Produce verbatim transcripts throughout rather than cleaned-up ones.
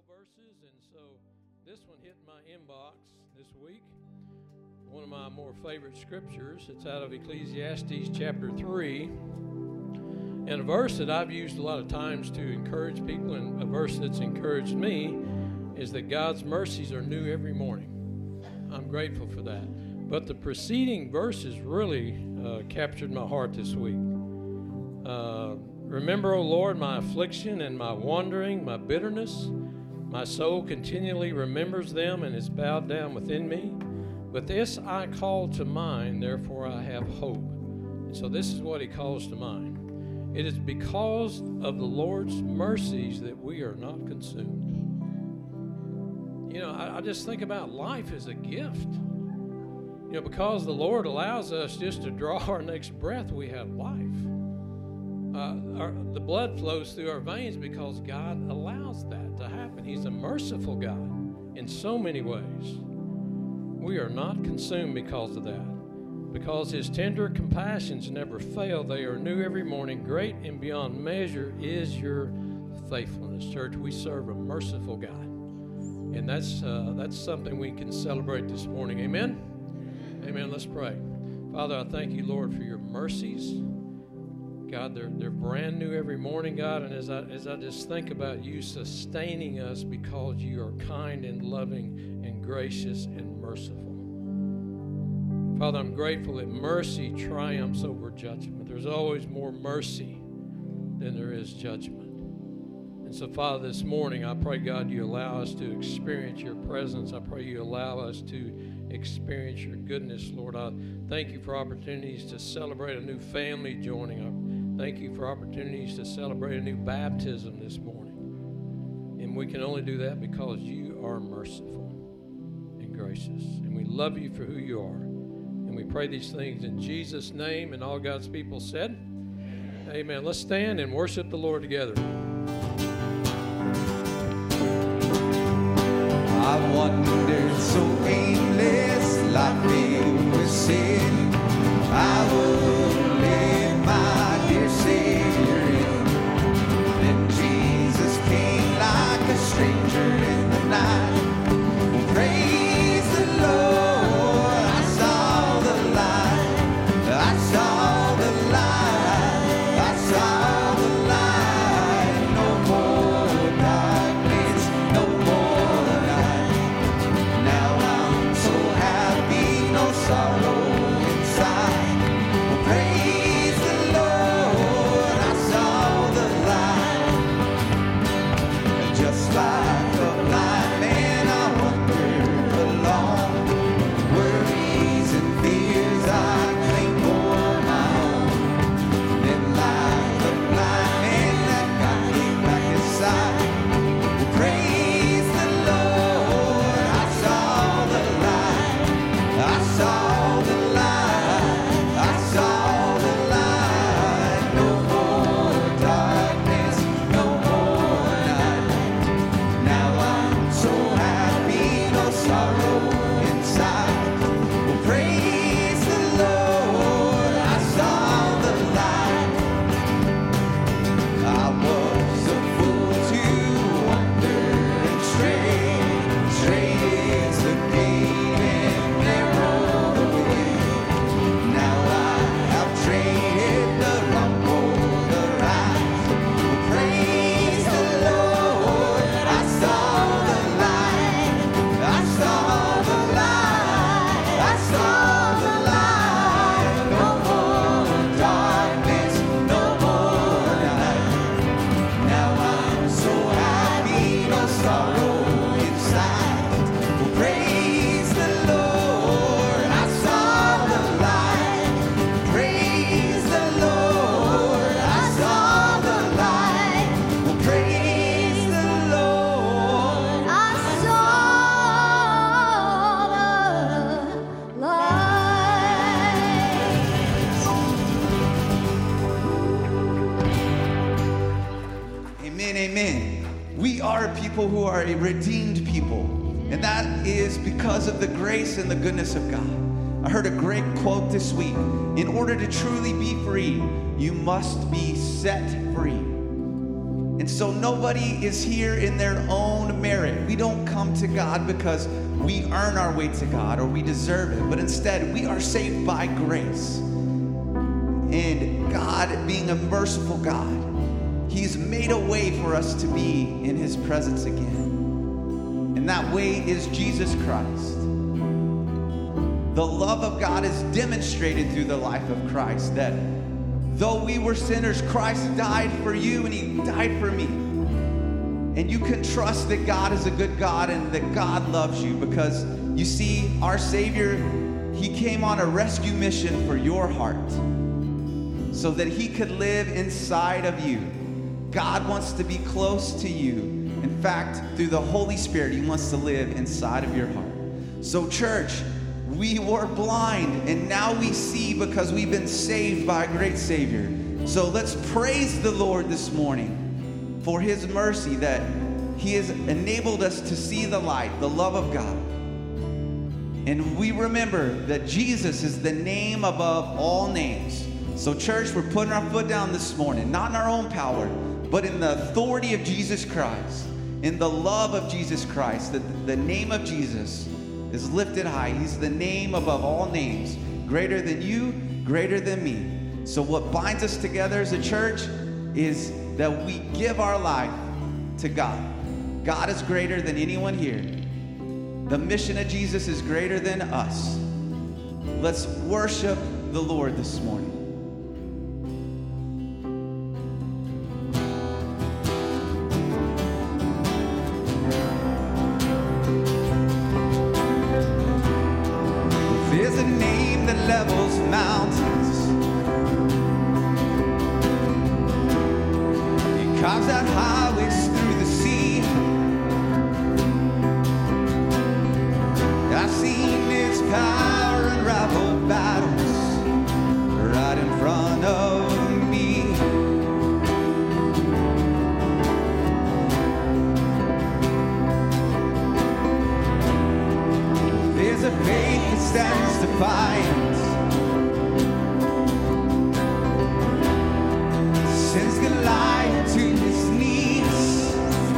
verses, and so this one hit my inbox this week. One of my more favorite scriptures. It's out of Ecclesiastes chapter three, and a verse that I've used a lot of times to encourage people, and a verse that's encouraged me is that God's mercies are new every morning. I'm grateful for that. But the preceding verses really uh, captured my heart this week. Uh, Remember, O Lord, my affliction and my wandering, my bitterness. My soul continually remembers them and is bowed down within me. But this I call to mind, therefore I have hope. And so this is what he calls to mind. It is because of the Lord's mercies that we are not consumed. You know, I, I just think about life as a gift. You know, because the Lord allows us just to draw our next breath, we have life. Uh, our, the blood flows through our veins because God allows that to happen. He's a merciful God in so many ways. We are not consumed because of that. Because his tender compassions never fail. They are new every morning. Great and beyond measure is your faithfulness. Church, we serve a merciful God. And that's, uh, that's something we can celebrate this morning. Amen? Amen. Let's pray. Father, I thank you, Lord, for your mercies. God, they're, they're brand new every morning, God, and as I, as I just think about you sustaining us because you are kind and loving and gracious and merciful. Father, I'm grateful that mercy triumphs over judgment. There's always more mercy than there is judgment. And so, Father, this morning, I pray, God, you allow us to experience your presence. I pray you allow us to experience your goodness, Lord. I thank you for opportunities to celebrate a new family joining up. Thank you for opportunities to celebrate a new baptism this morning. And we can only do that because you are merciful and gracious. And we love you for who you are. And we pray these things in Jesus' name. And all God's people said, amen. Amen. Let's stand and worship the Lord together. I wandered so aimless, like filled with sin. I would let my dear Savior in. Then Jesus came like a stranger in the night. Well, praise the Lord, I saw the light. I saw the light. I saw the light. No more darkness, no more night. Now I'm so happy, no sorrow inside. Well, praise the Lord, I saw the light. Just like a blind man, I wandered along. Worries and fears I claimed for my own. Then like a blind man, that God came back inside. Well, praise the Lord, I saw the light. I saw the light. I saw the light. No more darkness, no more night. Now I'm so happy, no sorrow inside. Well, praise the Lord, I saw the light. I was a fool to wander and stray. Straight is the gate and narrow the way. Now I have traded the wrong for the right. Well, praise the Lord, I saw the light. I saw the light. I saw the light. No more darkness, no more night. Now I'm so happy, no sorrow inside. Well, praise the Lord, I saw the light. Praise the Lord, I saw the light. Well, praise the Lord, I saw the light. Amen, amen. We are a people who are a redeemed people, and that is because of the grace and the goodness of God. I heard a great quote this week. In order to truly be free, you must be set free. And so nobody is here in their own merit. We don't come to God because we earn our way to God or we deserve it, but instead we are saved by grace. And God, being a merciful God, He's made a way for us to be in His presence again. And that way is Jesus Christ. The love of God is demonstrated through the life of Christ, that though we were sinners, Christ died for you and He died for me. And you can trust that God is a good God and that God loves you, because you see, our Savior, He came on a rescue mission for your heart so that He could live inside of you. God wants to be close to you. In fact, through the Holy Spirit, He wants to live inside of your heart. So church, we were blind and now we see because we've been saved by a great Savior. So let's praise the Lord this morning for His mercy, that He has enabled us to see the light, the love of God. And we remember that Jesus is the name above all names. So church, we're putting our foot down this morning, not in our own power, but in the authority of Jesus Christ, in the love of Jesus Christ, that the name of Jesus is lifted high. He's the name above all names, greater than you, greater than me. So what binds us together as a church is that we give our life to God. God is greater than anyone here. The mission of Jesus is greater than us. Let's worship the Lord this morning. There's a name that levels mountains. He carves out highways through the sea. I've seen His power unravel battles right in front of me. There's a faith that stands defiant, sends Goliath to his knees.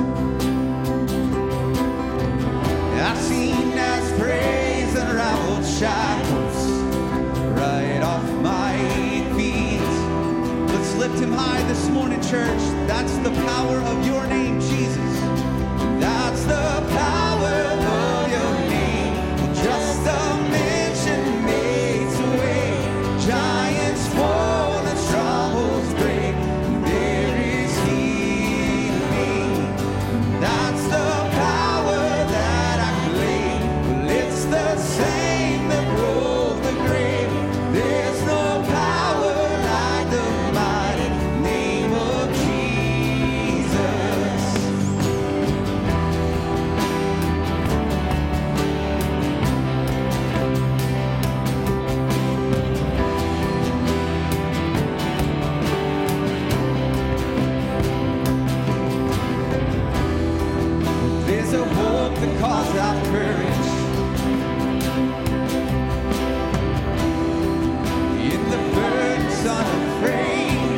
I've seen as praise unraveled shackles right off my feet. Let's lift Him high this morning, church. That's the power of your name, Jesus. That's the power of your name. Just a mention makes a way. Giants fall and strongholds break. There is healing. That's the power that I claim. Well, it's the same that broke the grave. There's no power like the mighty name of Jesus. There's a hope that calls out courage in the birds unafraid.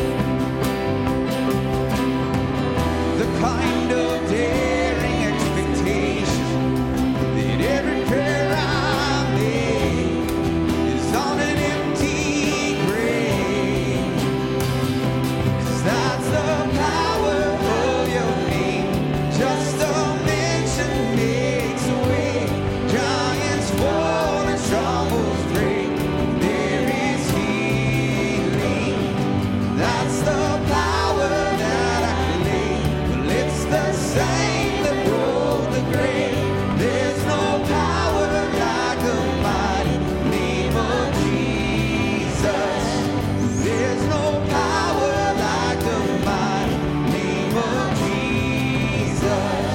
The kind of daring expectation that every prayer I make is on an empty grave. 'Cause that's the power of your name. Just a mention makes a way. Giants fall and strongholds break. There is healing. That's the power that I claim. Well, it's the same that broke the grave. There's no power like the mighty name of Jesus. There's no power like the mighty name of Jesus.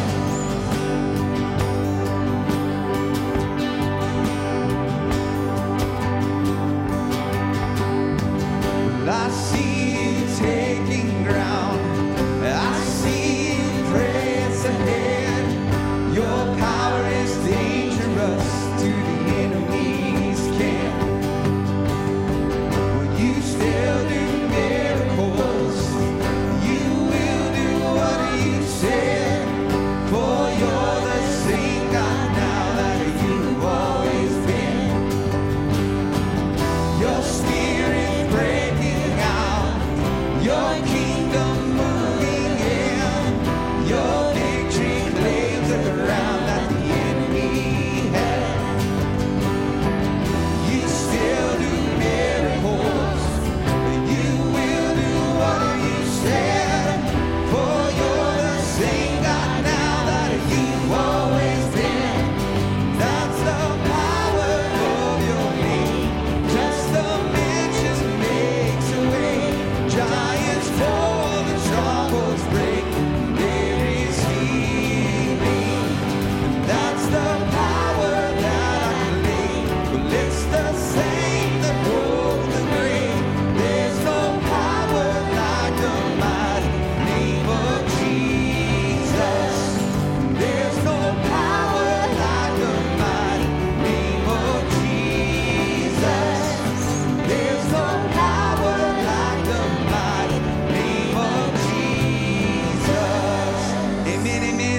Well, I see you taking ground. I see you praying,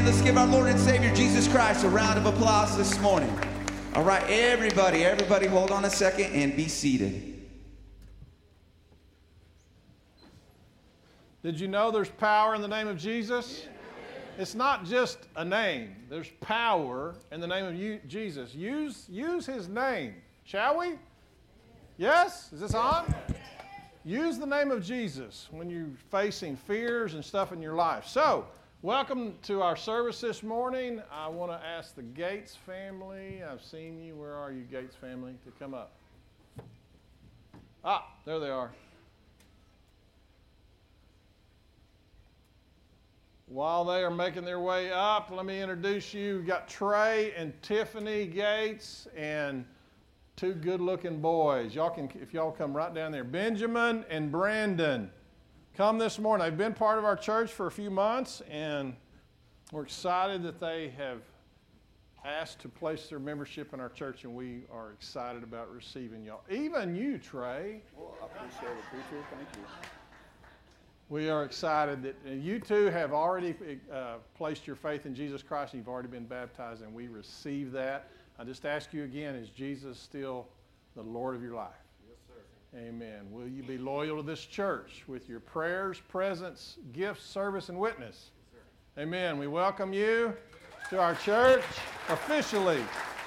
let's give our Lord and Savior Jesus Christ a round of applause this morning. All right, everybody, everybody hold on a second and be seated. Did you know there's power in the name of Jesus? It's not just a name. There's power in the name of you, Jesus. Use, use his name, shall we? Yes? Is this on? Use the name of Jesus when you're facing fears and stuff in your life. So, welcome to our service this morning. I want to ask the Gates family. I've seen you. Where are you, Gates family? To come up. Ah, there they are. While they are making their way up, let me introduce you. We've got Trey and Tiffany Gates and two good-looking boys. Y'all can, if y'all come right down there. Benjamin and Brandon. Come this morning. They've been part of our church for a few months, and we're excited that they have asked to place their membership in our church, and we are excited about receiving y'all. Even you, Trey. Well, I appreciate it, preacher. Thank you. We are excited that you two have already uh, placed your faith in Jesus Christ. You've already been baptized, and we receive that. I just ask you again, is Jesus still the Lord of your life? Yes, sir. Amen. Will you be loyal to this church with your prayers, presence, gifts, service, and witness? Yes, sir. Amen. We welcome you to our church officially.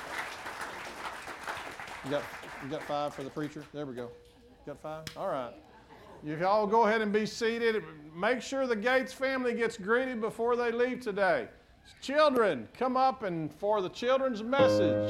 You got, you got five for the preacher? There we go. You got five? All right. You all go ahead and be seated. Make sure the Gates family gets greeted before they leave today. Children, come up and for the children's message.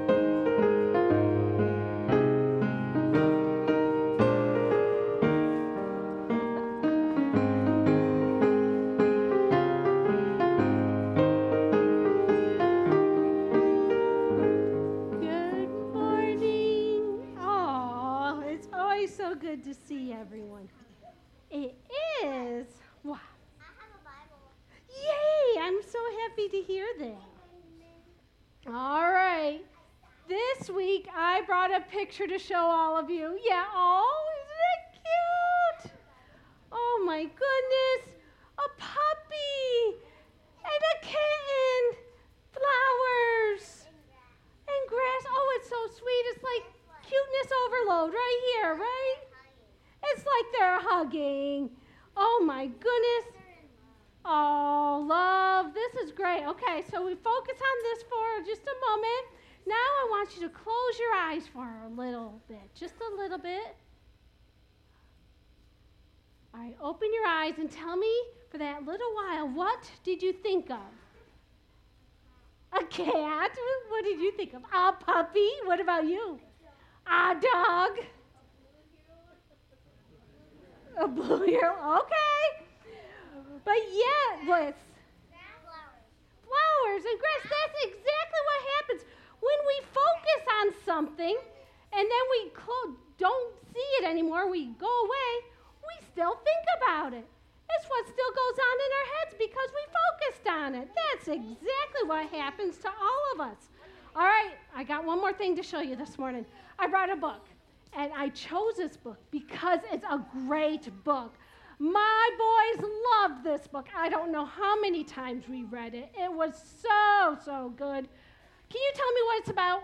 Good to see everyone. It is. Wow. I have a Bible. Yay! I'm so happy to hear that. All right. This week I brought a picture to show all of you. Yeah. Oh, isn't it cute? Oh my goodness. A puppy and a kitten. Flowers and grass. Oh, it's so sweet. It's like cuteness overload right here, right? It's like they're hugging. Oh my goodness. Oh, love. This is great. Okay, so we focus on this for just a moment. Now I want you to close your eyes for a little bit. Just a little bit. All right, open your eyes and tell me for that little while, what did you think of? A cat? What did you think of? A puppy? What about you? A dog? A blue hero? Okay. But yeah, what's? Flowers and grass. That's exactly what happens. When we focus on something and then we clo- don't see it anymore, we go away, we still think about it. That's what still goes on in our heads because we focused on it. That's exactly what happens to all of us. All right, I got one more thing to show you this morning. I brought a book, and I chose this book because it's a great book. My boys loved this book. I don't know how many times we read it. It was so, so good. Can you tell me what it's about?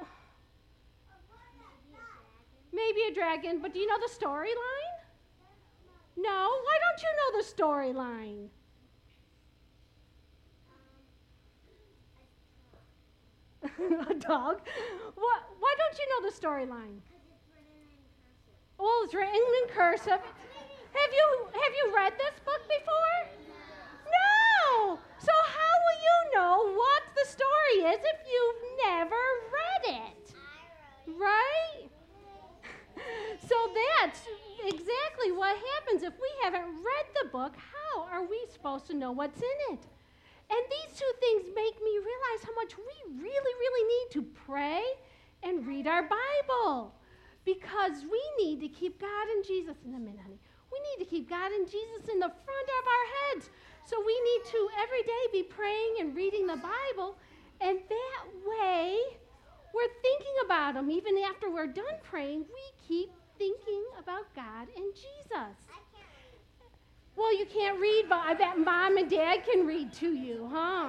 Maybe a dragon, but do you know the storyline? No? Why don't you know the storyline? A dog? What? Why don't you know the storyline? Well, it's written in cursive. Have you have you read this book before? No. So how will you know what the story is if you've never read it? Right? So that's exactly what happens if we haven't read the book. How are we supposed to know what's in it? And these two things make me realize how much we really, really need to pray and read our Bible. Because we need to keep God and Jesus, in a minute, honey. We need to keep God and Jesus in the front of our heads. So we need to every day be praying and reading the Bible. And that way, we're thinking about Him. Even after we're done praying, we keep thinking about God and Jesus. Well, you can't read, but I bet Mom and Dad can read to you, huh?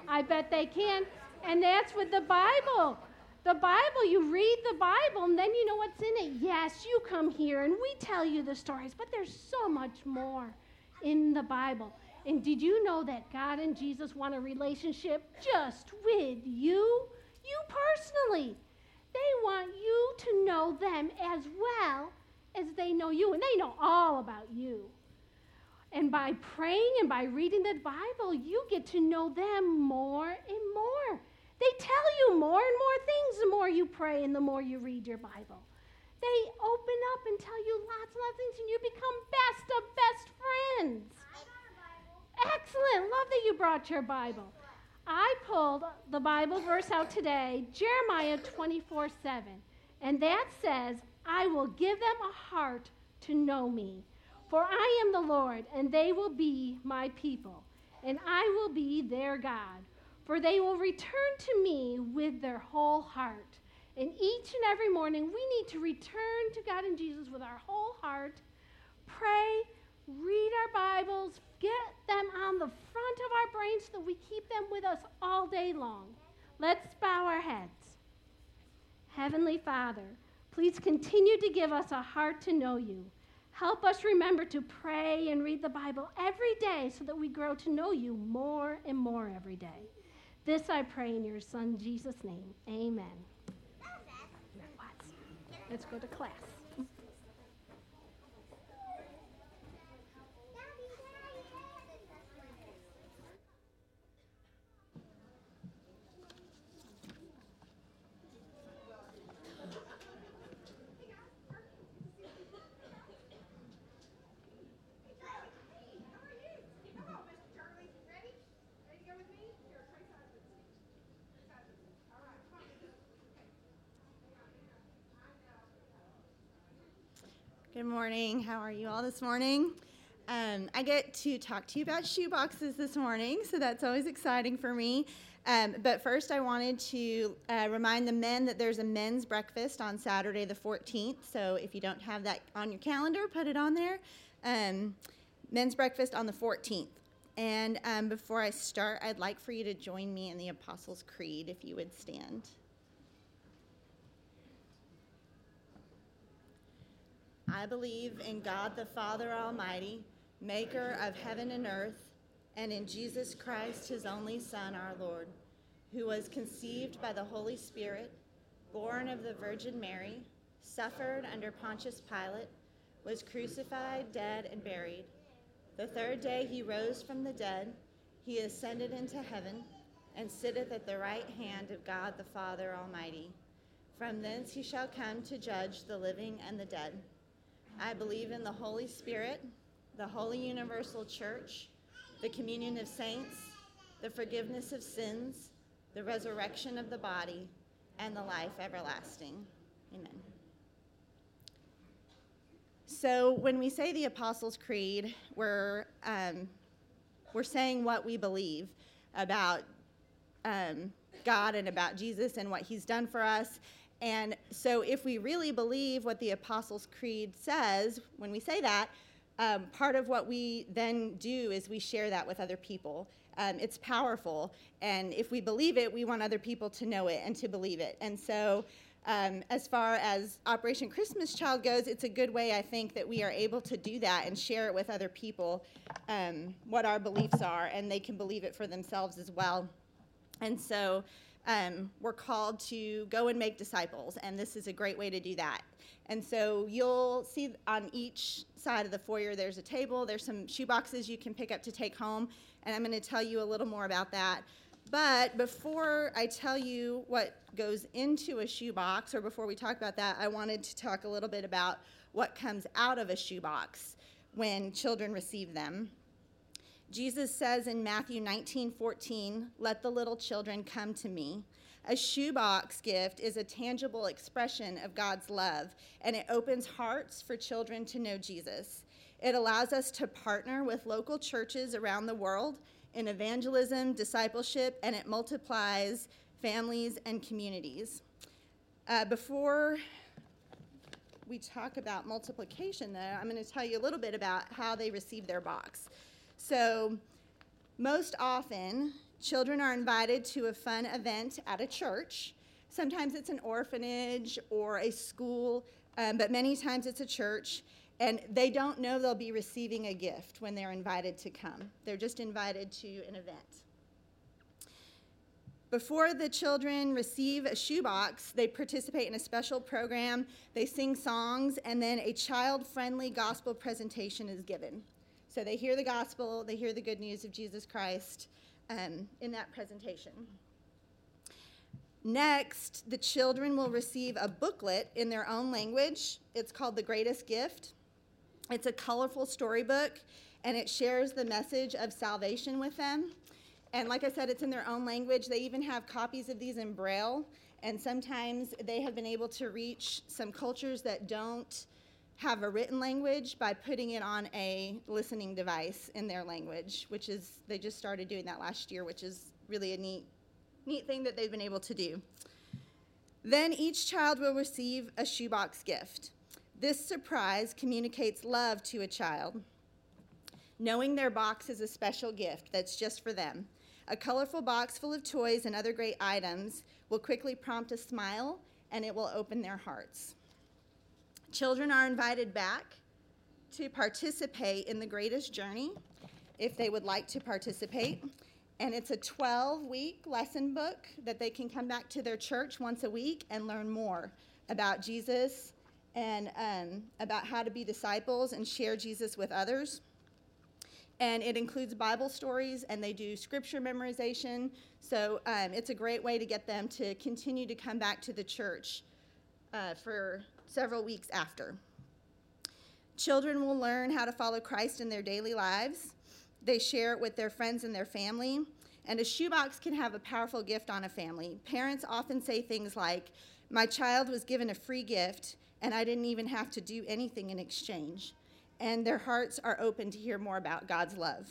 I bet they can. And that's with the Bible. The Bible, you read the Bible, and then you know what's in it. Yes, you come here, and we tell you the stories, but there's so much more in the Bible. And did you know that God and Jesus want a relationship just with you? You personally. They want you to know them as well as they know you, and they know all about you. And by praying and by reading the Bible, you get to know them more and more. They tell you more and more things the more you pray and the more you read your Bible. They open up and tell you lots and lots of things, and you become best of best friends. Excellent. Love that you brought your Bible. I pulled the Bible verse out today, Jeremiah twenty-four seven, and that says, I will give them a heart to know me, for I am the Lord, and they will be my people, and I will be their God. For they will return to me with their whole heart. And each and every morning, we need to return to God and Jesus with our whole heart, pray, read our Bibles, get them on the front of our brains so that we keep them with us all day long. Let's bow our heads. Heavenly Father, please continue to give us a heart to know you. Help us remember to pray and read the Bible every day so that we grow to know you more and more every day. This I pray in your Son, Jesus' name. Amen. Let's go to class. Good morning. How are you all this morning? Um, I get to talk to you about shoe boxes this morning, so that's always exciting for me. Um, but first, I wanted to uh, remind the men that there's a men's breakfast on Saturday the fourteenth. So if you don't have that on your calendar, put it on there. Um, men's breakfast on the fourteenth. And um, before I start, I'd like for you to join me in the Apostles' Creed, if you would stand. I believe in God the Father Almighty, maker of heaven and earth, and in Jesus Christ, his only Son, our Lord, who was conceived by the Holy Spirit, born of the Virgin Mary, suffered under Pontius Pilate, was crucified, dead, and buried. The third day he rose from the dead. He ascended into heaven and sitteth at the right hand of God the Father Almighty. From thence he shall come to judge the living and the dead. I believe in the Holy Spirit, the holy universal church, the communion of saints, the forgiveness of sins, the resurrection of the body, and the life everlasting. Amen. So when we say the Apostles' Creed, we're, um, we're saying what we believe about um, God and about Jesus and what he's done for us. And so if we really believe what the Apostles' Creed says, when we say that, um, part of what we then do is we share that with other people. Um, it's powerful, and if we believe it, we want other people to know it and to believe it. And so um, as far as Operation Christmas Child goes, it's a good way, I think, that we are able to do that and share it with other people, um, what our beliefs are, and they can believe it for themselves as well. And so Um, we're called to go and make disciples, and this is a great way to do that. And so you'll see on each side of the foyer there's a table, there's some shoe boxes you can pick up to take home, and I'm going to tell you a little more about that. But before I tell you what goes into a shoe box, or before we talk about that, I wanted to talk a little bit about what comes out of a shoe box when children receive them. Jesus says in Matthew nineteen fourteen, "Let the little children come to me." A shoebox gift is a tangible expression of God's love, and it opens hearts for children to know Jesus. It allows us to partner with local churches around the world in evangelism, discipleship, and it multiplies families and communities. Uh, before we talk about multiplication, though, I'm going to tell you a little bit about how they receive their box. So most often, Children are invited to a fun event at a church. Sometimes it's an orphanage or a school, um, but many times it's a church. And they don't know they'll be receiving a gift when they're invited to come. They're just invited to an event. Before the children receive a shoebox, they participate in a special program. They sing songs, and then a child-friendly gospel presentation is given. So they hear the gospel, they hear the good news of Jesus Christ um, in that presentation. Next, the children will receive a booklet in their own language. It's called The Greatest Gift. It's a colorful storybook, and it shares the message of salvation with them. And like I said, it's in their own language. They even have copies of these in Braille, and sometimes they have been able to reach some cultures that don't have a written language by putting it on a listening device in their language, which is, they just started doing that last year, which is really a neat, neat thing that they've been able to do. Then each child will receive a shoebox gift. This surprise communicates love to a child, knowing their box is a special gift that's just for them. A colorful box full of toys and other great items will quickly prompt a smile, and it will open their hearts. Children are invited back to participate in the greatest journey if they would like to participate. And it's a twelve-week lesson book that they can come back to their church once a week and learn more about Jesus and um, about how to be disciples and share Jesus with others. And it includes Bible stories, and they do scripture memorization. So um, it's a great way to get them to continue to come back to the church uh, for several weeks after. Children will learn how to follow Christ in their daily lives. They share it with their friends and their family. And a shoebox can have a powerful gift on a family. Parents often say things like, "My child was given a free gift, and I didn't even have to do anything in exchange." And their hearts are open to hear more about God's love.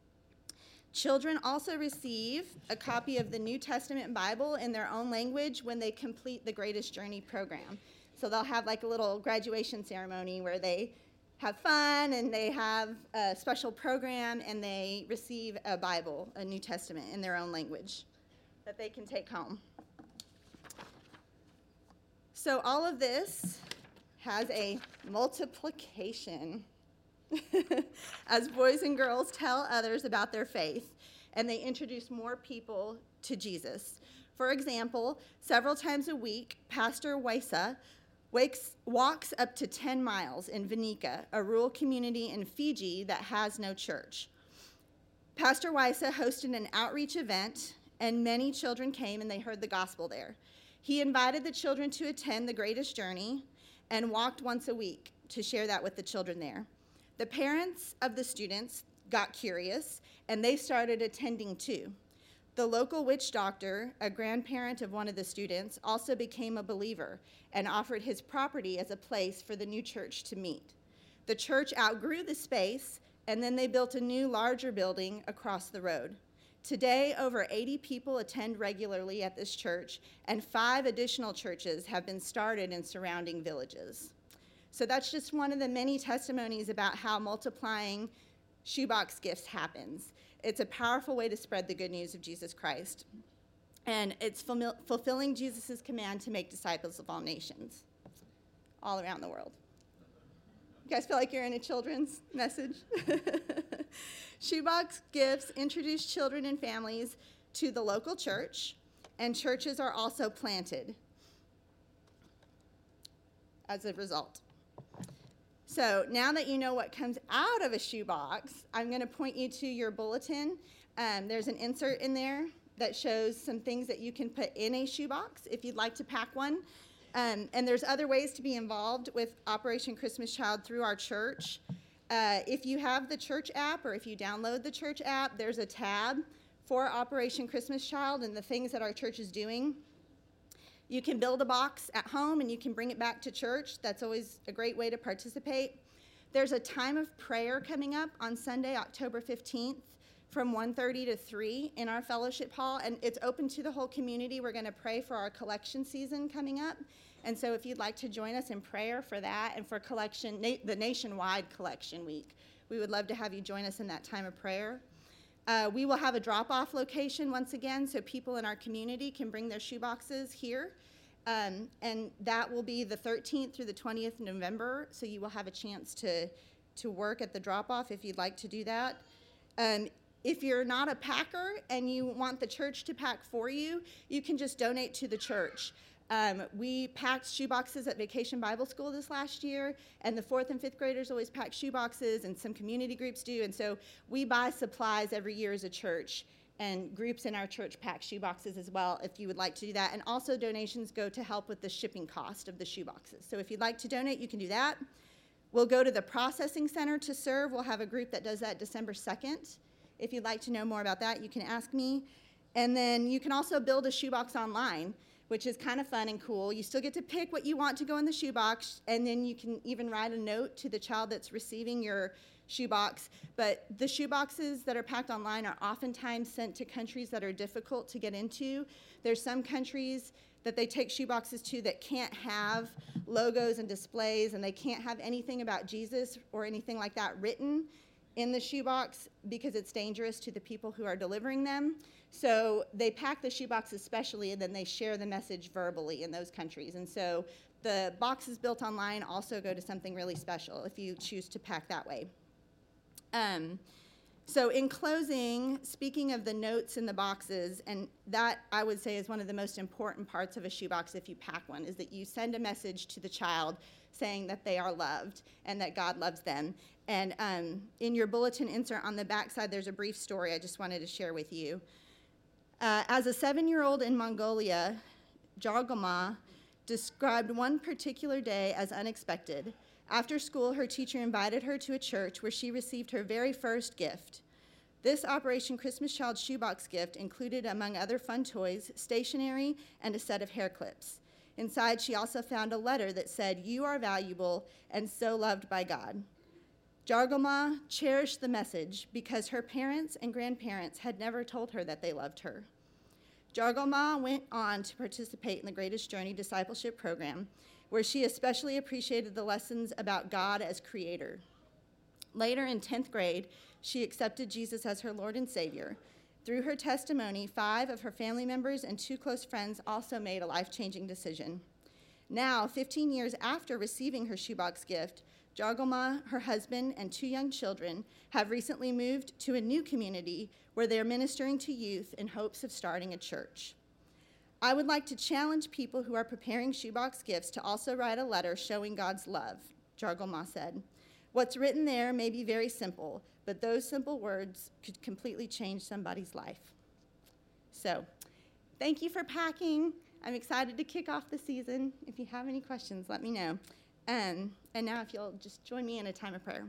Children also receive a copy of the New Testament Bible in their own language when they complete the Greatest Journey program. So they'll have like a little graduation ceremony where they have fun and they have a special program and they receive a Bible, a New Testament in their own language that they can take home. So all of this has a multiplication as boys and girls tell others about their faith and they introduce more people to Jesus. For example, several times a week, Pastor Waisa wakes, walks up to ten miles in Vinica, a rural community in Fiji that has no church. Pastor Waisa hosted an outreach event, and many children came and they heard the gospel there. He invited the children to attend the Greatest Journey and walked once a week to share that with the children there. The parents of the students got curious, and they started attending too. The local witch doctor, a grandparent of one of the students, also became a believer and offered his property as a place for the new church to meet. The church outgrew the space, and then they built a new, larger building across the road. Today, over eighty people attend regularly at this church, and five additional churches have been started in surrounding villages. So that's just one of the many testimonies about how multiplying shoebox gifts happens. It's a powerful way to spread the good news of Jesus Christ. And it's fulfill- fulfilling Jesus' command to make disciples of all nations, all around the world. You guys feel like you're in a children's message? Shoebox gifts introduce children and families to the local church, and churches are also planted as a result. So now that you know what comes out of a shoebox, I'm going to point you to your bulletin. Um, there's an insert in there that shows some things that you can put in a shoebox if you'd like to pack one. Um, and there's other ways to be involved with Operation Christmas Child through our church. Uh, if you have the church app or if you download the church app, there's a tab for Operation Christmas Child and the things that our church is doing. You can build a box at home and you can bring it back to church. That's always a great way to participate. There's a time of prayer coming up on Sunday, October fifteenth from one thirty to three in our fellowship hall, and it's open to the whole community. We're going to pray for our collection season coming up, and so if you'd like to join us in prayer for that and for collection, na- the nationwide collection week, we would love to have you join us in that time of prayer. Uh, we will have a drop-off location once again, so people in our community can bring their shoeboxes here. Um, and that will be the thirteenth through the twentieth of November, so you will have a chance to, to work at the drop-off if you'd like to do that. Um, if you're not a packer and you want the church to pack for you, you can just donate to the church. Um, we packed shoeboxes at Vacation Bible School this last year, and the fourth and fifth graders always pack shoeboxes, and some community groups do, and so we buy supplies every year as a church, and groups in our church pack shoeboxes as well if you would like to do that, and also donations go to help with the shipping cost of the shoeboxes. So if you'd like to donate, you can do that. We'll go to the processing center to serve. We'll have a group that does that December second. If you'd like to know more about that, you can ask me. And then you can also build a shoebox online, which is kind of fun and cool. You still get to pick what you want to go in the shoebox, and then you can even write a note to the child that's receiving your shoebox. But the shoeboxes that are packed online are oftentimes sent to countries that are difficult to get into. There's some countries that they take shoeboxes to that can't have logos and displays, and they can't have anything about Jesus or anything like that written in the shoebox because it's dangerous to the people who are delivering them. So they pack the shoeboxes specially, and then they share the message verbally in those countries. And so the boxes built online also go to something really special if you choose to pack that way. Um, so in closing, speaking of the notes in the boxes, and that I would say is one of the most important parts of a shoebox if you pack one, is that you send a message to the child saying that they are loved and that God loves them. And um, in your bulletin insert on the backside, there's a brief story I just wanted to share with you. Uh, as a seven-year-old in Mongolia, Jargoma described one particular day as unexpected. After school, her teacher invited her to a church where she received her very first gift. This Operation Christmas Child shoebox gift included, among other fun toys, stationery and a set of hair clips. Inside, she also found a letter that said, "You are valuable and so loved by God." Jargoma cherished the message because her parents and grandparents had never told her that they loved her. Jargoma went on to participate in the Greatest Journey discipleship program, where she especially appreciated the lessons about God as creator. Later in tenth grade, she accepted Jesus as her Lord and Savior. Through her testimony, five of her family members and two close friends also made a life-changing decision. Now, fifteen years after receiving her shoebox gift, Jargoma, her husband, and two young children have recently moved to a new community where they're ministering to youth in hopes of starting a church. I would like to challenge people who are preparing shoebox gifts to also write a letter showing God's love, Jargoma said. What's written there may be very simple, but those simple words could completely change somebody's life. So, thank you for packing. I'm excited to kick off the season. If you have any questions, let me know. Um, and now if you'll just join me in a time of prayer.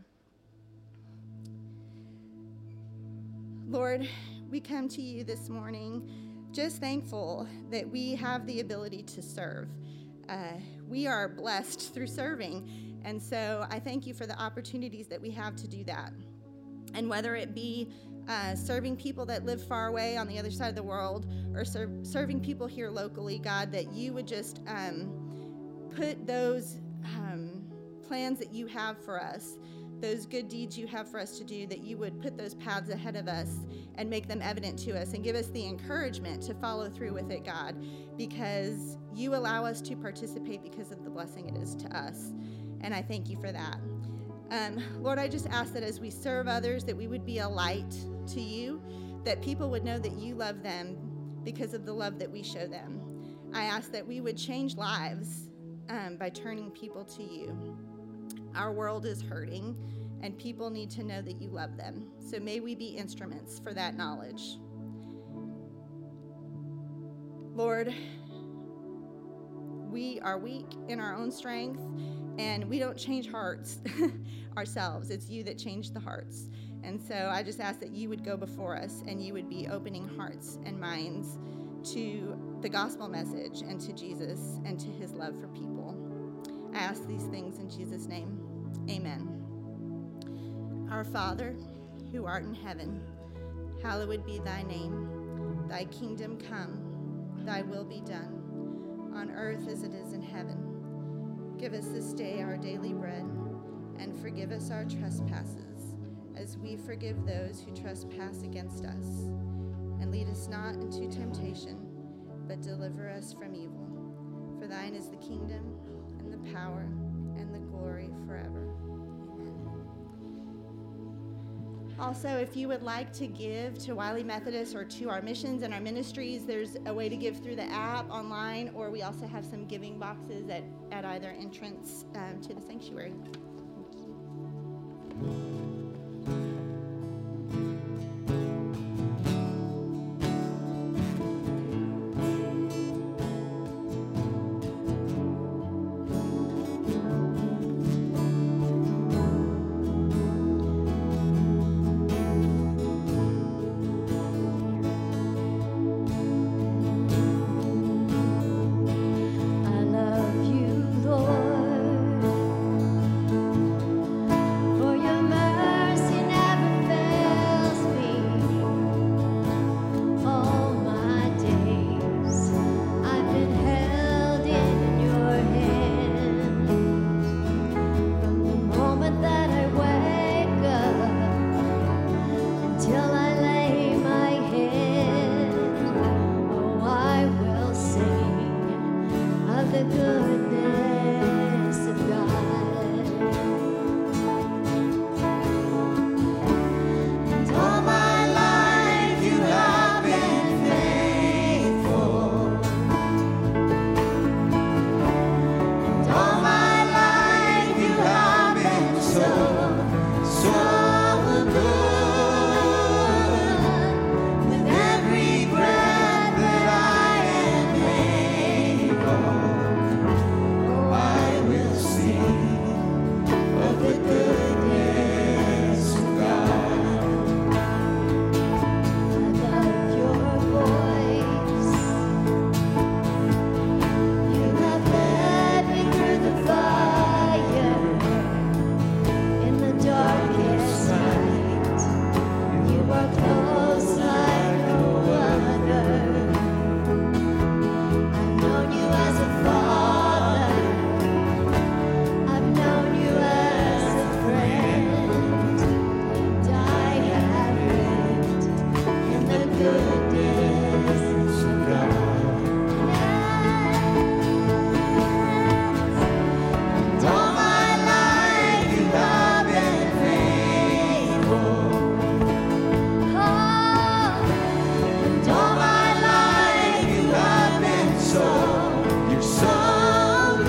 Lord, we come to you this morning just thankful that we have the ability to serve. Uh, we are blessed through serving, and so I thank you for the opportunities that we have to do that. And whether it be uh, serving people that live far away on the other side of the world or ser- serving people here locally, God, that you would just um, put those um, plans that you have for us, those good deeds you have for us to do, that you would put those paths ahead of us and make them evident to us and give us the encouragement to follow through with it, God, because you allow us to participate because of the blessing it is to us. And I thank you for that. Um, Lord, I just ask that as we serve others, that we would be a light to you, that people would know that you love them because of the love that we show them. I ask that we would change lives um, by turning people to you. Our world is hurting, and people need to know that you love them. So may we be instruments for that knowledge. Lord, we are weak in our own strength, and we don't change hearts ourselves. It's you that changed the hearts. And so I just ask that you would go before us, and you would be opening hearts and minds to the gospel message and to Jesus and to his love for people. I ask these things in Jesus' name. Amen. Our Father, who art in heaven, hallowed be thy name. Thy kingdom come, thy will be done, on earth as it is in heaven. Give us this day our daily bread, and forgive us our trespasses, as we forgive those who trespass against us. And lead us not into temptation, but deliver us from evil. For thine is the kingdom, and the power, and the glory forever. Amen. Also, if you would like to give to Wiley Methodist or to our missions and our ministries, there's a way to give through the app online, or we also have some giving boxes at, at either entrance um, to the sanctuary. Thank you. I love you, Lord, for your mercy never fails me. All my days I've been held in your hand. From the moment that I wake up until I lay my head, oh, I will sing of the goodness of God. And all my life you have been faithful. And all my life you have been so, so good. With every breath that I am able, oh, I will sing of the goodness of God. I love your voice. You have led me through the fire in the darkest night. You are close like no other. I've known you as a father. I've known you as a friend. And I have lived in the goodness of God. And all my life you have been faithful. Oh, and all my life you have been so, you're so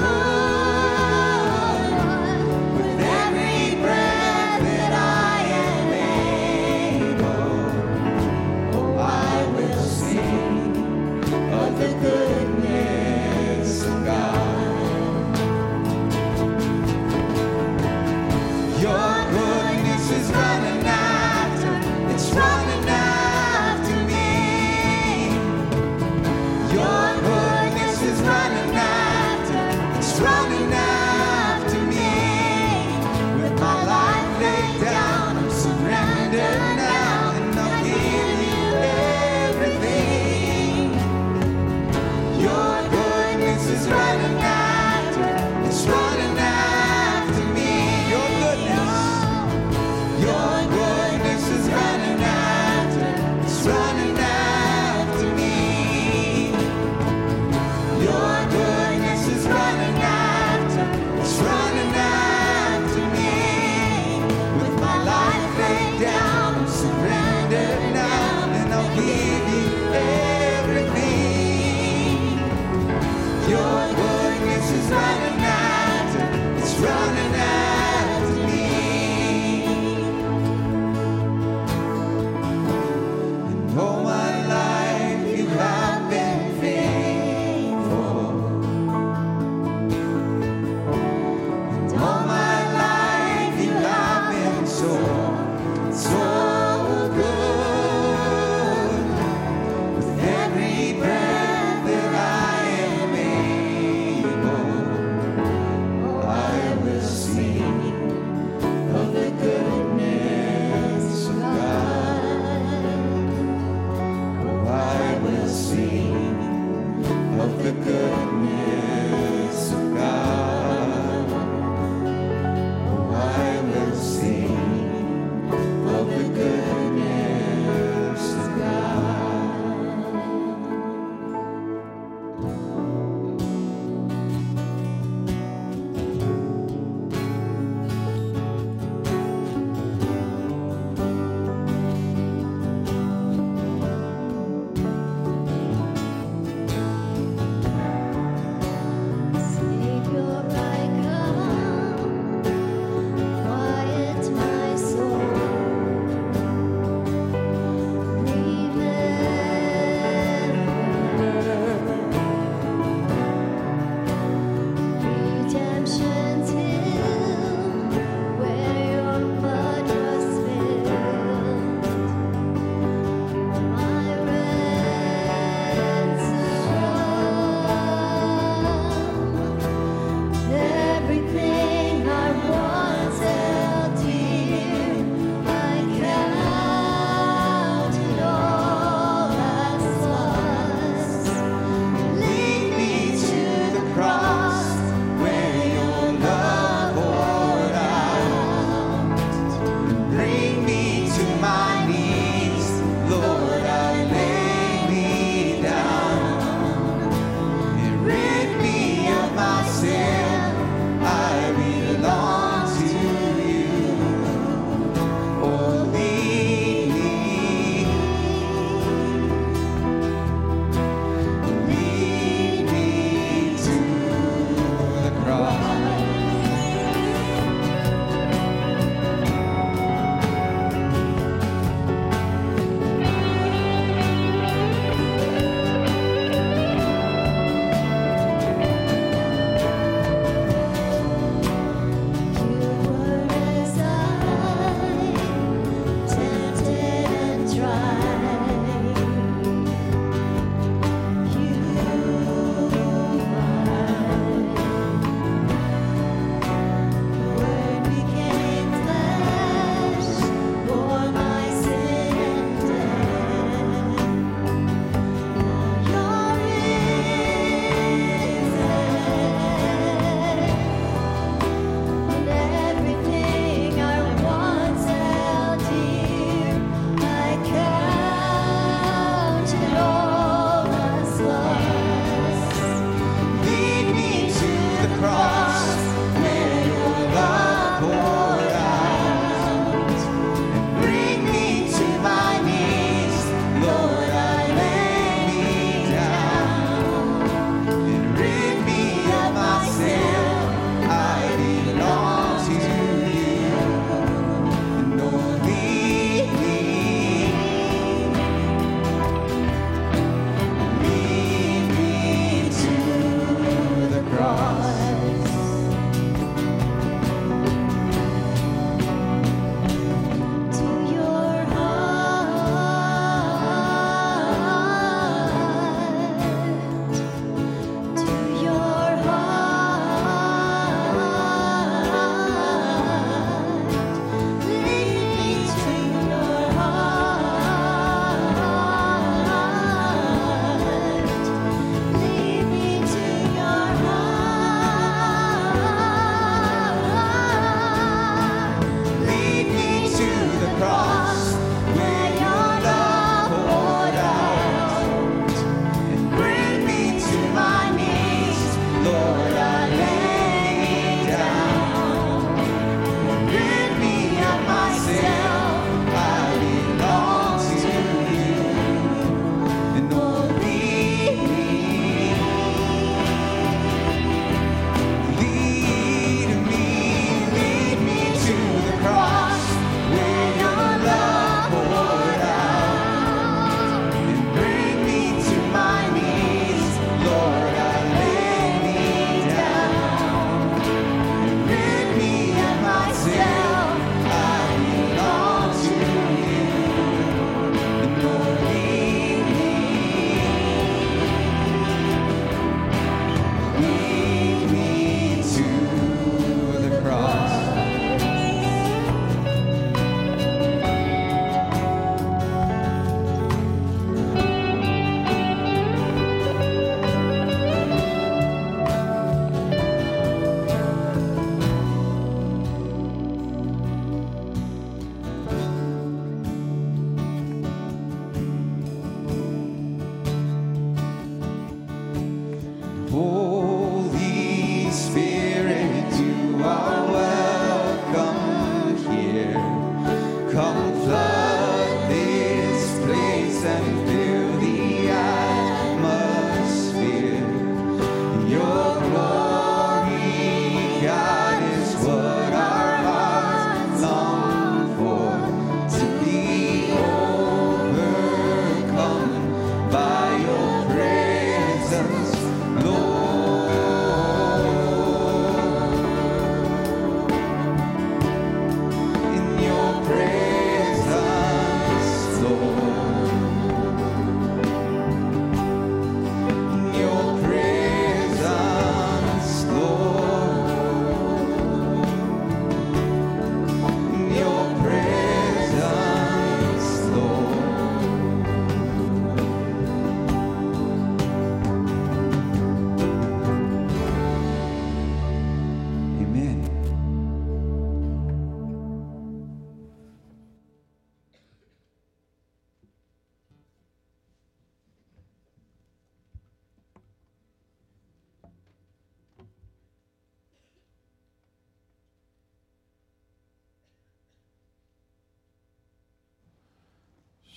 good. With every breath that I am able, oh, I will sing of the goodness of God. Your goodness is running after, it's running after me. Your goodness is running after, it's running after me. With my life laid down, I'm surrendered now, and I'll give you everything. Your goodness is running after, it's running after me. Your goodness, your goodness is running after, it's running after me. Your goodness is running after, it's running after me. With my life laid down, I'm surrendered now, and I'll give you everything. Your goodness is running after, it's running after me. And all my life you have been faithful. And all my life you have been so, so good. With every breath that I am able, oh, I will sing of the goodness of God. Oh, I will sing of the goodness of God. Oh, I will sing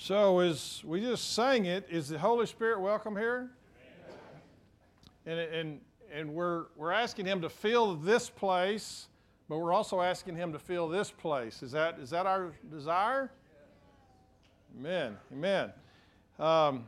So as we just sang it, is the Holy Spirit welcome here? And, and, and we're, we're asking him to fill this place, but we're also asking him to fill this place. Is that, is that our desire? Amen. Amen. Um,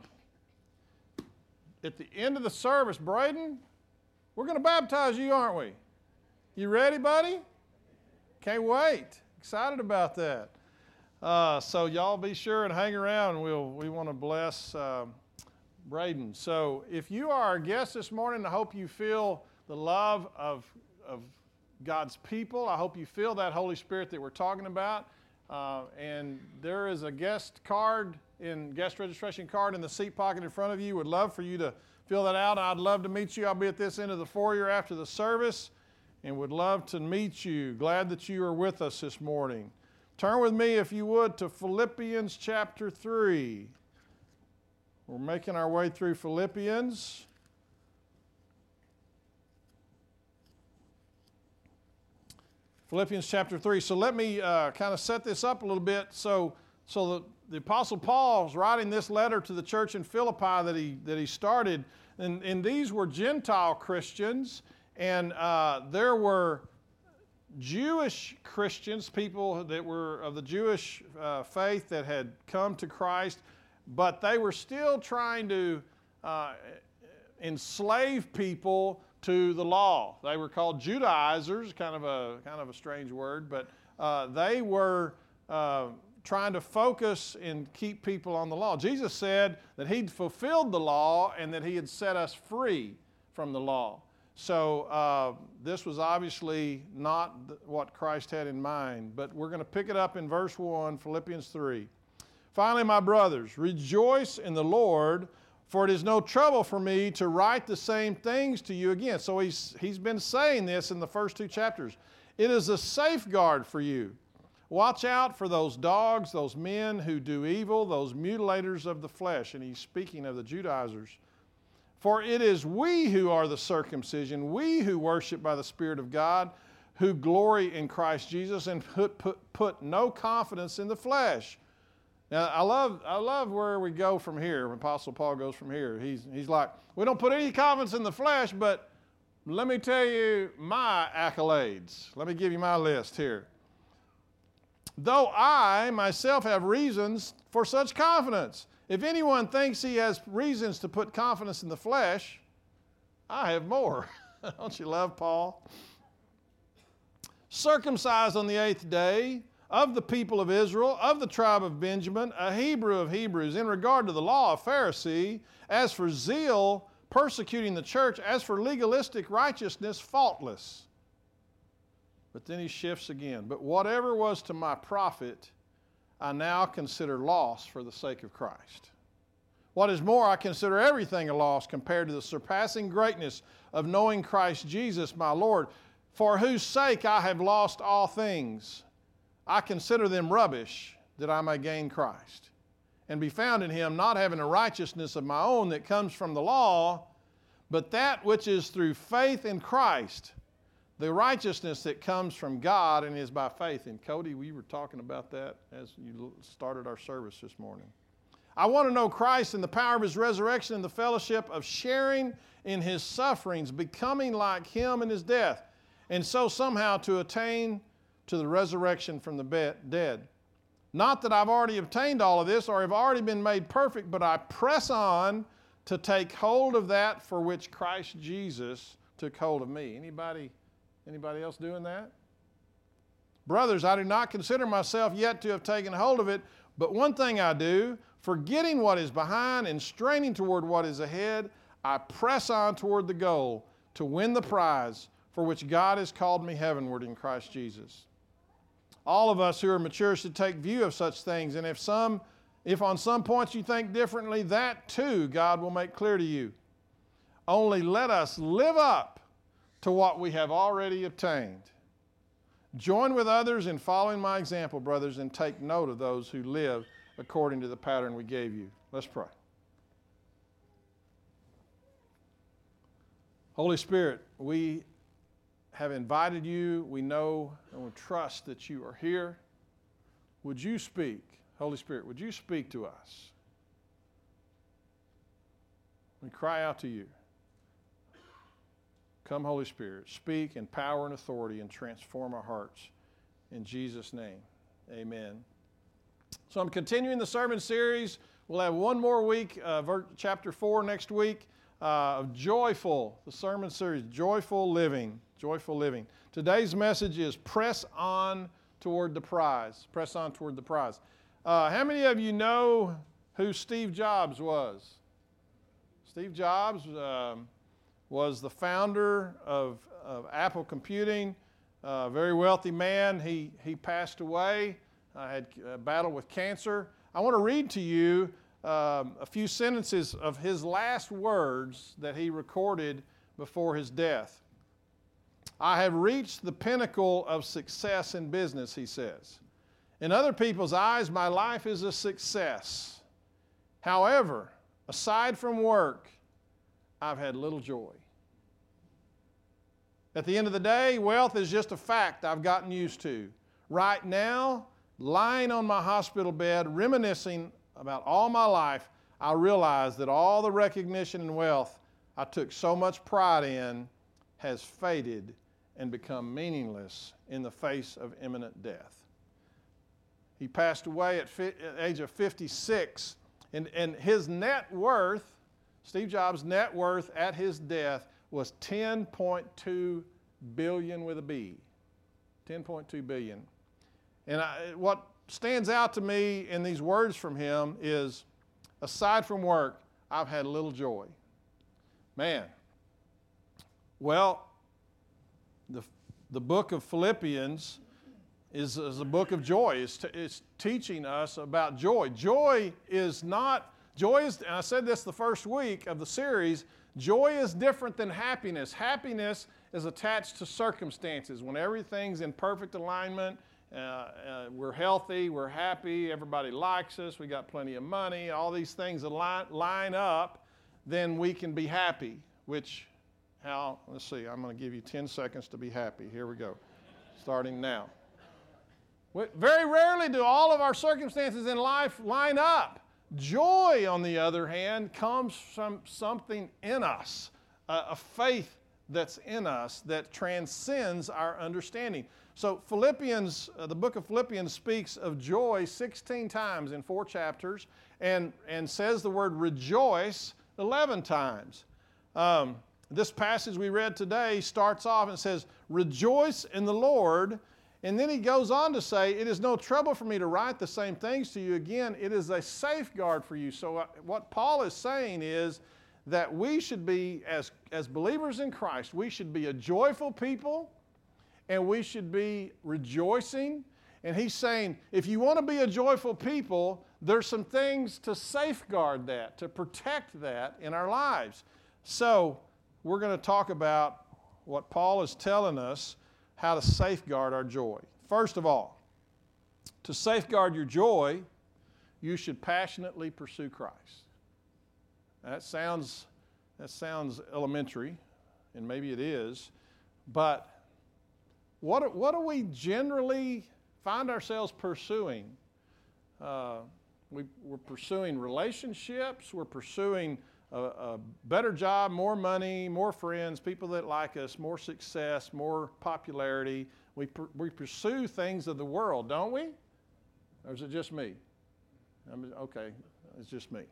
at the end of the service, Braden, we're going to baptize you, aren't we? You ready, buddy? Can't wait. Excited about that. Uh, so y'all be sure and hang around. We'll, we want to bless uh, Braden. So if you are our guest this morning, I hope you feel the love of, of God's people. I hope you feel that Holy Spirit that we're talking about. Uh, and there is a guest card, in guest registration card in the seat pocket in front of you. Would love for you to fill that out. I'd love to meet you. I'll be at this end of the foyer after the service and would love to meet you. Glad that you are with us this morning. Turn with me, if you would, to Philippians chapter three. We're making our way through Philippians. Philippians chapter three. So let me uh, kind of set this up a little bit. So, so the, the Apostle Paul is writing this letter to the church in Philippi that he, that he started. And, and these were Gentile Christians. And uh, there were Jewish Christians, people that were of the Jewish uh, faith that had come to Christ, but they were still trying to uh, enslave people to the law. They were called Judaizers, kind of a kind of a strange word, but uh, they were uh, trying to focus and keep people on the law. Jesus said that he'd fulfilled the law and that he had set us free from the law. So uh, this was obviously not th- what Christ had in mind, but we're going to pick it up in verse one, Philippians three. Finally, my brothers, rejoice in the Lord, for it is no trouble for me to write the same things to you again. So he's, he's been saying this in the first two chapters. It is a safeguard for you. Watch out for those dogs, those men who do evil, those mutilators of the flesh. And he's speaking of the Judaizers. For it is we who are the circumcision, we who worship by the Spirit of God, who glory in Christ Jesus and put, put, put no confidence in the flesh. Now, I love, I love where we go from here, when Apostle Paul goes from here. He's, he's like, we don't put any confidence in the flesh, but let me tell you my accolades. Let me give you my list here. Though I myself have reasons for such confidence. If anyone thinks he has reasons to put confidence in the flesh, I have more. Don't you love Paul? Circumcised on the eighth day, of the people of Israel, of the tribe of Benjamin, a Hebrew of Hebrews, in regard to the law, a Pharisee, as for zeal, persecuting the church, as for legalistic righteousness, faultless. But then he shifts again. But whatever was to my profit, I now consider loss for the sake of Christ. What is more, I consider everything a loss compared to the surpassing greatness of knowing Christ Jesus my Lord, for whose sake I have lost all things. I consider them rubbish, that I may gain Christ, and be found in him, not having a righteousness of my own that comes from the law, but that which is through faith in Christ, the righteousness that comes from God and is by faith. And Cody, we were talking about that as you started our service this morning. I want to know Christ and the power of his resurrection and the fellowship of sharing in his sufferings, becoming like him in his death, and so somehow to attain to the resurrection from the dead. Not that I've already obtained all of this or have already been made perfect, but I press on to take hold of that for which Christ Jesus took hold of me. Anybody, anybody else doing that? Brothers, I do not consider myself yet to have taken hold of it, but one thing I do, forgetting what is behind and straining toward what is ahead, I press on toward the goal to win the prize for which God has called me heavenward in Christ Jesus. All of us who are mature should take view of such things, and if some, if on some points you think differently, that too God will make clear to you. Only let us live up to what we have already obtained. Join with others in following my example, brothers, and take note of those who live according to the pattern we gave you. Let's pray. Holy Spirit, we have invited you. We know and we trust that you are here. Would you speak? Holy Spirit, would you speak to us? We cry out to you. Come, Holy Spirit, speak in power and authority and transform our hearts. In Jesus' name, amen. So I'm continuing the sermon series. We'll have one more week, uh, ver- chapter four next week, uh, of joyful, the sermon series, Joyful Living, Joyful Living. Today's message is press on toward the prize. Press on toward the prize. Uh, how many of you know who Steve Jobs was? Steve Jobs um, was the founder of, of Apple Computing, a very wealthy man. He, he passed away, uh, had a battle with cancer. I want to read to you um, a few sentences of his last words that he recorded before his death. I have reached the pinnacle of success in business, he says. In other people's eyes, my life is a success. However, aside from work, I've had little joy. At the end of the day, wealth is just a fact I've gotten used to. Right now, lying on my hospital bed, reminiscing about all my life, I realize that all the recognition and wealth I took so much pride in has faded and become meaningless in the face of imminent death. He passed away at the age of fifty-six, and, and his net worth, Steve Jobs' net worth at his death was ten point two billion dollars with a B. ten point two billion dollars. And I, what stands out to me in these words from him is, aside from work, I've had little joy. Man. Well, the, the book of Philippians is, is a book of joy. It's, t- it's teaching us about joy. Joy is not, joy is, and I said this the first week of the series, joy is different than happiness. Happiness is attached to circumstances. When everything's in perfect alignment, uh, uh, we're healthy, we're happy, everybody likes us, we got plenty of money, all these things align, line up, then we can be happy, which, how, let's see, I'm going to give you ten seconds to be happy. Here we go, starting now. Very rarely do all of our circumstances in life line up. Joy, on the other hand, comes from something in us, a, a faith that's in us that transcends our understanding. So Philippians, uh, the book of Philippians speaks of joy sixteen times in four chapters and, and says the word rejoice eleven times. Um, this passage we read today starts off and says, rejoice in the Lord. And then he goes on to say, it is no trouble for me to write the same things to you again. It is a safeguard for you. So uh, what Paul is saying is that we should be, as, as believers in Christ, we should be a joyful people and we should be rejoicing. And he's saying, if you want to be a joyful people, there's some things to safeguard that, to protect that in our lives. So we're going to talk about what Paul is telling us, how to safeguard our joy. First of all, to safeguard your joy, you should passionately pursue Christ. That sounds, that sounds elementary, and maybe it is, but what, what do we generally find ourselves pursuing? Uh, we, we're pursuing relationships, we're pursuing a, a better job, more money, more friends, people that like us, more success, more popularity. We, pr- we pursue things of the world, don't we? Or is it just me? I mean, okay, it's just me.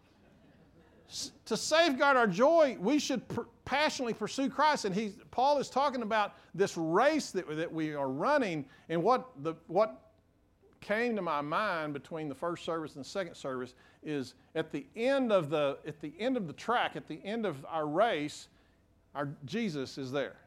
S- to safeguard our joy, we should pr- passionately pursue Christ. And he, Paul is talking about this race that, that we are running, and what the what came to my mind between the first service and the second service is at the end of the at the end of the track, at the end of our race, our Jesus is there,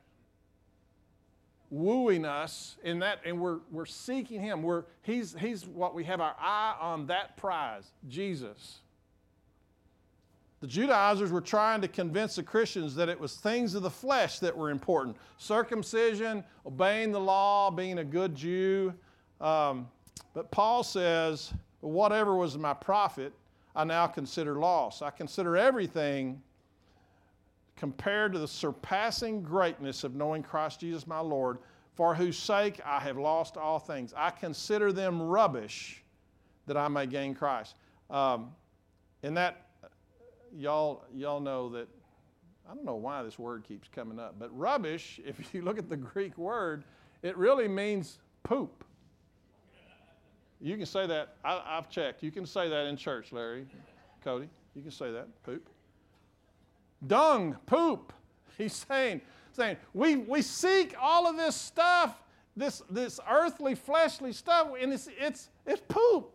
wooing us in that, and we're we're seeking Him. We're He's He's what we have our eye on, that prize, Jesus. The Judaizers were trying to convince the Christians that it was things of the flesh that were important: circumcision, obeying the law, being a good Jew. Um, But Paul says, whatever was my profit, I now consider loss. I consider everything compared to the surpassing greatness of knowing Christ Jesus my Lord, for whose sake I have lost all things. I consider them rubbish, that I may gain Christ. Um, and that, y'all, y'all know that, I don't know why this word keeps coming up, but rubbish, if you look at the Greek word, it really means poop. You can say that. I, I've checked. You can say that in church, Larry, Cody. You can say that, poop. Dung, poop. He's saying, saying we, we seek all of this stuff, this, this earthly, fleshly stuff, and it's, it's, it's poop.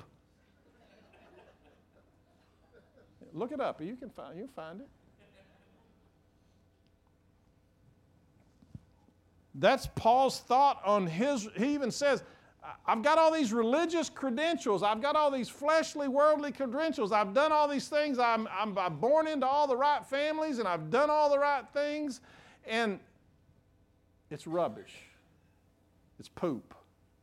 Look it up. You can find, you'll find it. That's Paul's thought on his, he even says, I've got all these religious credentials. I've got all these fleshly, worldly credentials. I've done all these things. I'm, I'm, I'm born into all the right families, and I've done all the right things. And it's rubbish. It's poop.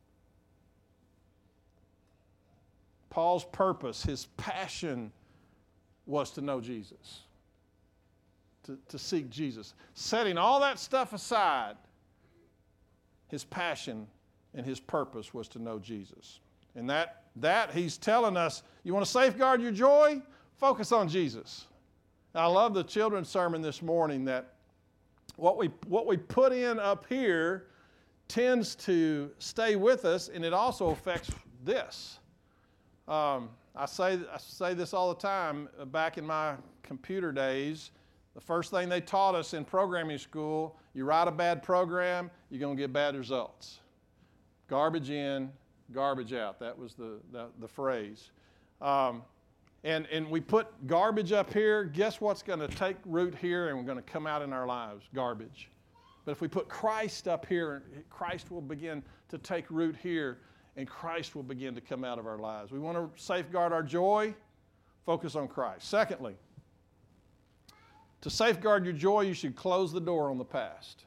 Paul's purpose, his passion, was to know Jesus, to, to seek Jesus. Setting all that stuff aside, his passion and his purpose was to know Jesus. And that, that he's telling us, you want to safeguard your joy? Focus on Jesus. Now, I love the children's sermon this morning that what we, what we put in up here tends to stay with us, and it also affects this. Um, I say, I say this all the time. Back in my computer days, the first thing they taught us in programming school, you write a bad program, you're going to get bad results. Garbage in, garbage out. That was the, the, the phrase. Um, and, and we put garbage up here. Guess what's going to take root here and we're going to come out in our lives? Garbage. But if we put Christ up here, Christ will begin to take root here, and Christ will begin to come out of our lives. We want to safeguard our joy, focus on Christ. Secondly, to safeguard your joy, you should close the door on the past.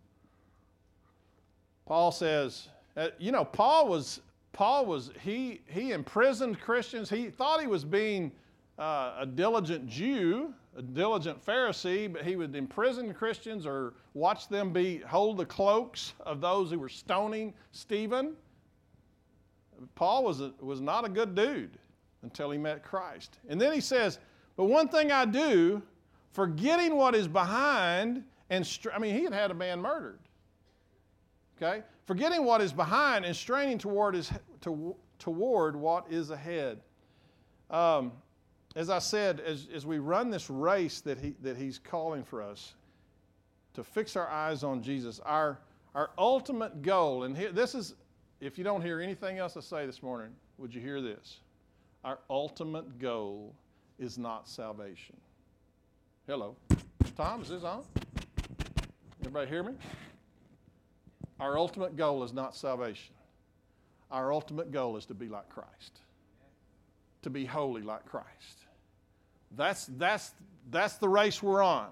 Paul says, uh, you know, Paul was, Paul was, he, he imprisoned Christians. He thought he was being uh, a diligent Jew, a diligent Pharisee, but he would imprison Christians or watch them be, hold the cloaks of those who were stoning Stephen. Paul was, a, was not a good dude until he met Christ. And then he says, but one thing I do, forgetting what is behind, and str- I mean, he had had a man murdered. Okay? Forgetting what is behind and straining toward, his, to, toward what is ahead. Um, as I said, as, as we run this race that, he, that he's calling for us, to fix our eyes on Jesus, our, our ultimate goal, and here, this is, if you don't hear anything else I say this morning, would you hear this? Our ultimate goal is not salvation. Hello. Tom, is this on? Everybody hear me? Our ultimate goal is not salvation. Our ultimate goal is to be like Christ. To be holy like Christ. That's, that's, that's the race we're on.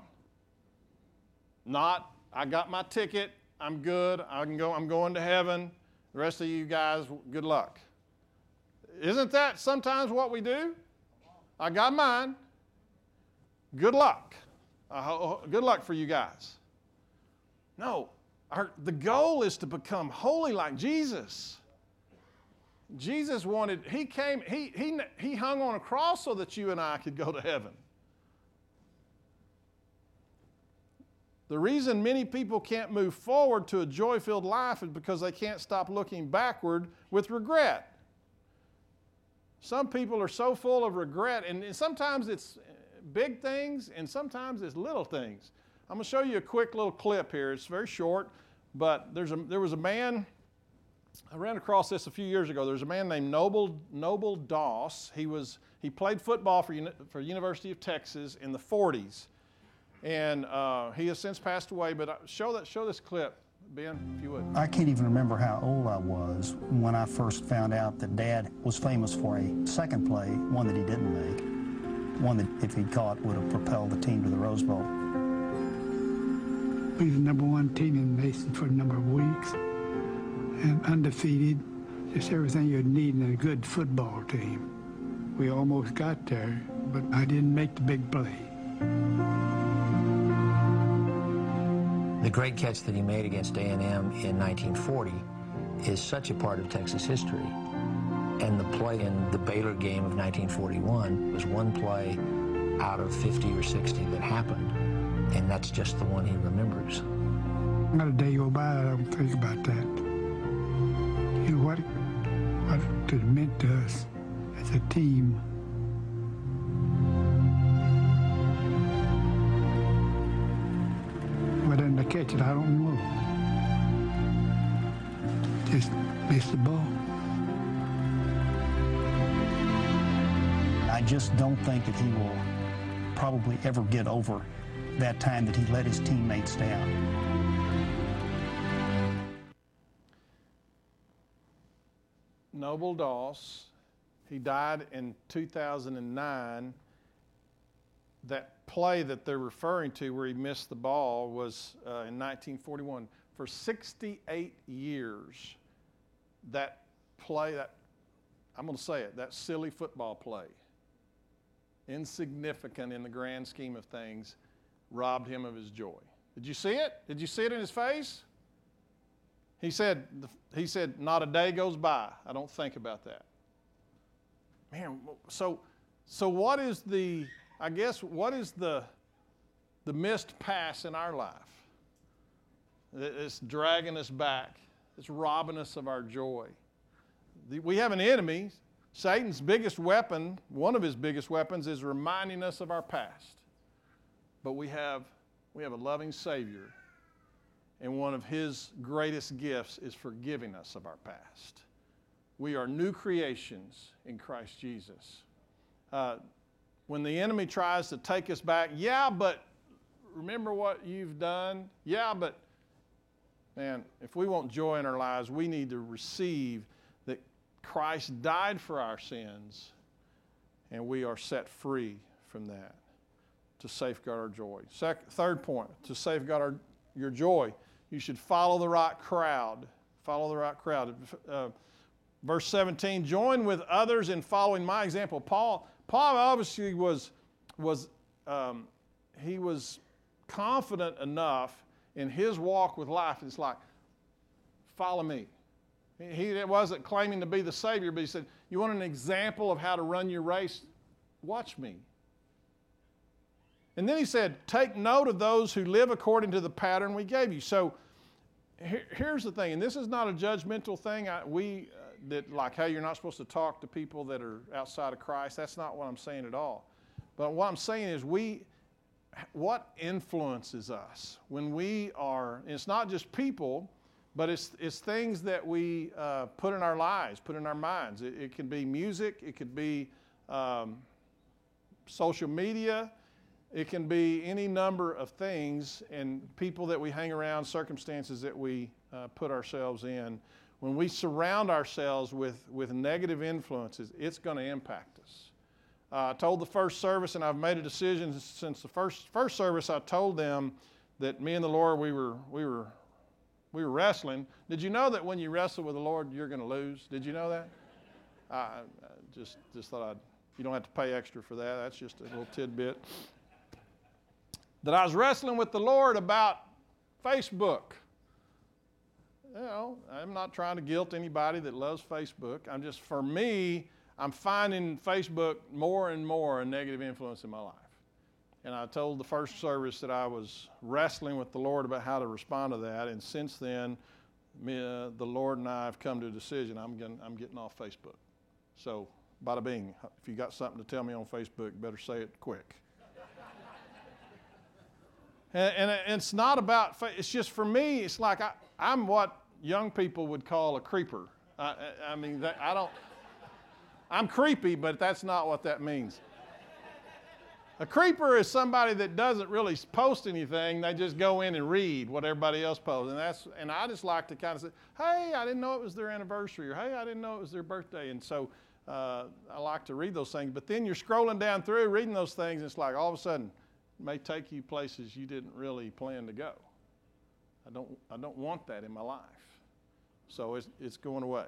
Not, I got my ticket, I'm good, I can go, I'm going to heaven. The rest of you guys, good luck. Isn't that sometimes what we do? I got mine. Good luck. Uh, good luck for you guys. No, our, the goal is to become holy like Jesus. Jesus wanted, he came, he, he, he hung on a cross so that you and I could go to heaven. The reason many people can't move forward to a joy-filled life is because they can't stop looking backward with regret. Some people are so full of regret, and sometimes it's big things, and sometimes it's little things. I'm going to show you a quick little clip here. It's very short, but there's a, there was a man, I ran across this a few years ago. There's a man named Noble, Noble Doss. He, was, he played football for, for University of Texas in the forties. And uh, he has since passed away, but show that, show this clip, Ben, if you would. I can't even remember how old I was when I first found out that Dad was famous for a second play, one that he didn't make, one that if he'd caught would have propelled the team to the Rose Bowl. We were the number one team in Mason for a number of weeks, and undefeated, just everything you'd need in a good football team. We almost got there, but I didn't make the big play. The great catch that he made against A and M in nineteen forty is such a part of Texas history. And the play in the Baylor game of nineteen forty-one was one play out of fifty or sixty that happened, and that's just the one he remembers. Not a day go by that I don't think about that. You know what, what it meant to us as a team. Whether to catch it, I don't know. Just missed the ball. I just don't think that he will probably ever get over that time that he let his teammates down. Noble Doss, he died in two thousand nine. That play that they're referring to where he missed the ball was uh, in nineteen forty-one. For sixty-eight years, that play, that I'm going to say it, that silly football play, insignificant in the grand scheme of things, robbed him of his joy. Did you see it? Did you see it in his face? He said, he said, not a day goes by I don't think about that. Man, so, so what is the, I guess, what is the, the missed pass in our life? It's dragging us back. It's robbing us of our joy. We have an enemy. Satan's biggest weapon, one of his biggest weapons, is reminding us of our past. But we have, we have a loving Savior, and one of his greatest gifts is forgiving us of our past. We are new creations in Christ Jesus. Uh, when the enemy tries to take us back, yeah, but remember what you've done? Yeah, but man, if we want joy in our lives, we need to receive that Christ died for our sins, and we are set free from that to safeguard our joy. Second, third point, to safeguard our, your joy, you should follow the right crowd. Follow the right crowd. Uh, verse seventeen, join with others in following my example. Paul, Paul obviously was, was um, he was confident enough in his walk with life. It's like, follow me. He wasn't claiming to be the Savior, but he said, you want an example of how to run your race? Watch me. And then he said, take note of those who live according to the pattern we gave you. So here, here's the thing, and this is not a judgmental thing. I, we, uh, that like, hey, you're not supposed to talk to people that are outside of Christ. That's not what I'm saying at all. But what I'm saying is we, what influences us when we are, and it's not just people, but it's, it's things that we uh, put in our lives, put in our minds. It, it can be music, it could be um, social media, it can be any number of things, and people that we hang around, circumstances that we uh, put ourselves in. When we surround ourselves with, with negative influences, it's going to impact us. Uh, I told the first service, and I've made a decision since the first first service. I told them that me and the Lord, we were we were we were wrestling. Did you know that when you wrestle with the Lord, you're going to lose? Did you know that? I, I just just thought I'd. You don't have to pay extra for that. That's just a little tidbit. That I was wrestling with the Lord about Facebook. You know, I'm not trying to guilt anybody that loves Facebook. I'm just, for me, I'm finding Facebook more and more a negative influence in my life. And I told the first service that I was wrestling with the Lord about how to respond to that. And since then, me, uh, the Lord and I have come to a decision. I'm getting, I'm getting off Facebook. So, bada bing. If you got something to tell me on Facebook, better say it quick. and, and it's not about, it's just for me, it's like I, I'm what young people would call a creeper. I, I mean, that, I don't, I'm creepy, but that's not what that means. A creeper is somebody that doesn't really post anything. They just go in and read what everybody else posts. And that's, and I just like to kind of say, hey, I didn't know it was their anniversary, or hey, I didn't know it was their birthday. And so uh, I like to read those things. But then you're scrolling down through, reading those things, and it's like all of a sudden, it may take you places you didn't really plan to go. I don't, I don't want that in my life. So it's, it's going away.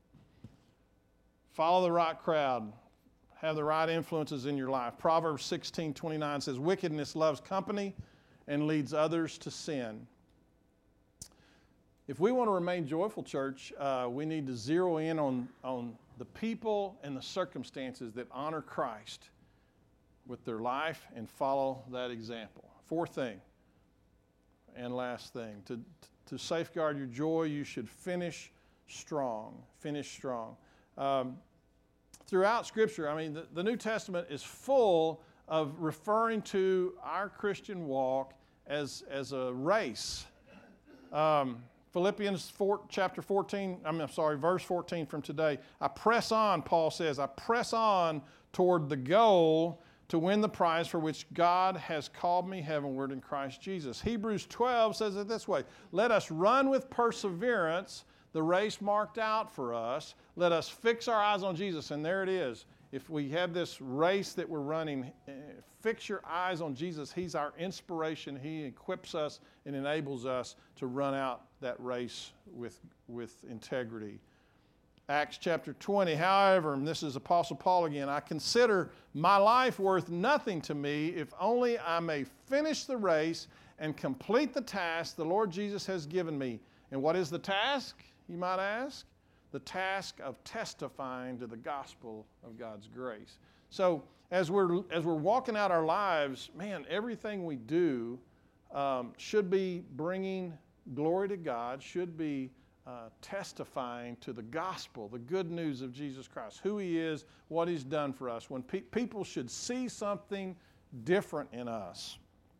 Follow the right crowd. Have the right influences in your life. Proverbs sixteen twenty-nine says, wickedness loves company and leads others to sin. if we want to remain joyful, church, uh, we need to zero in on, on the people and the circumstances that honor Christ with their life and follow that example. Fourth thing and last thing, to, to safeguard your joy, you should finish strong. Finish strong. Um, throughout Scripture, I mean, the, the New Testament is full of referring to our Christian walk as, as a race. Um, Philippians four, chapter fourteen, I mean, I'm sorry, verse fourteen from today. I press on, Paul says, I press on toward the goal to win the prize for which God has called me heavenward in Christ Jesus. Hebrews twelve says it this way, let us run with perseverance the race marked out for us. Let us fix our eyes on Jesus. And there it is. If we have this race that we're running, uh, fix your eyes on Jesus. He's our inspiration. He equips us and enables us to run out that race with, with integrity. Acts chapter twenty, however, and this is Apostle Paul again, I consider my life worth nothing to me if only I may finish the race and complete the task the Lord Jesus has given me. And what is the task, you might ask? The task of testifying to the gospel of God's grace. So as we're, as we're walking out our lives, man, everything we do um, should be bringing glory to God, should be uh, testifying to the gospel, the good news of Jesus Christ, who He is, what He's done for us. When pe- people should see something different in us.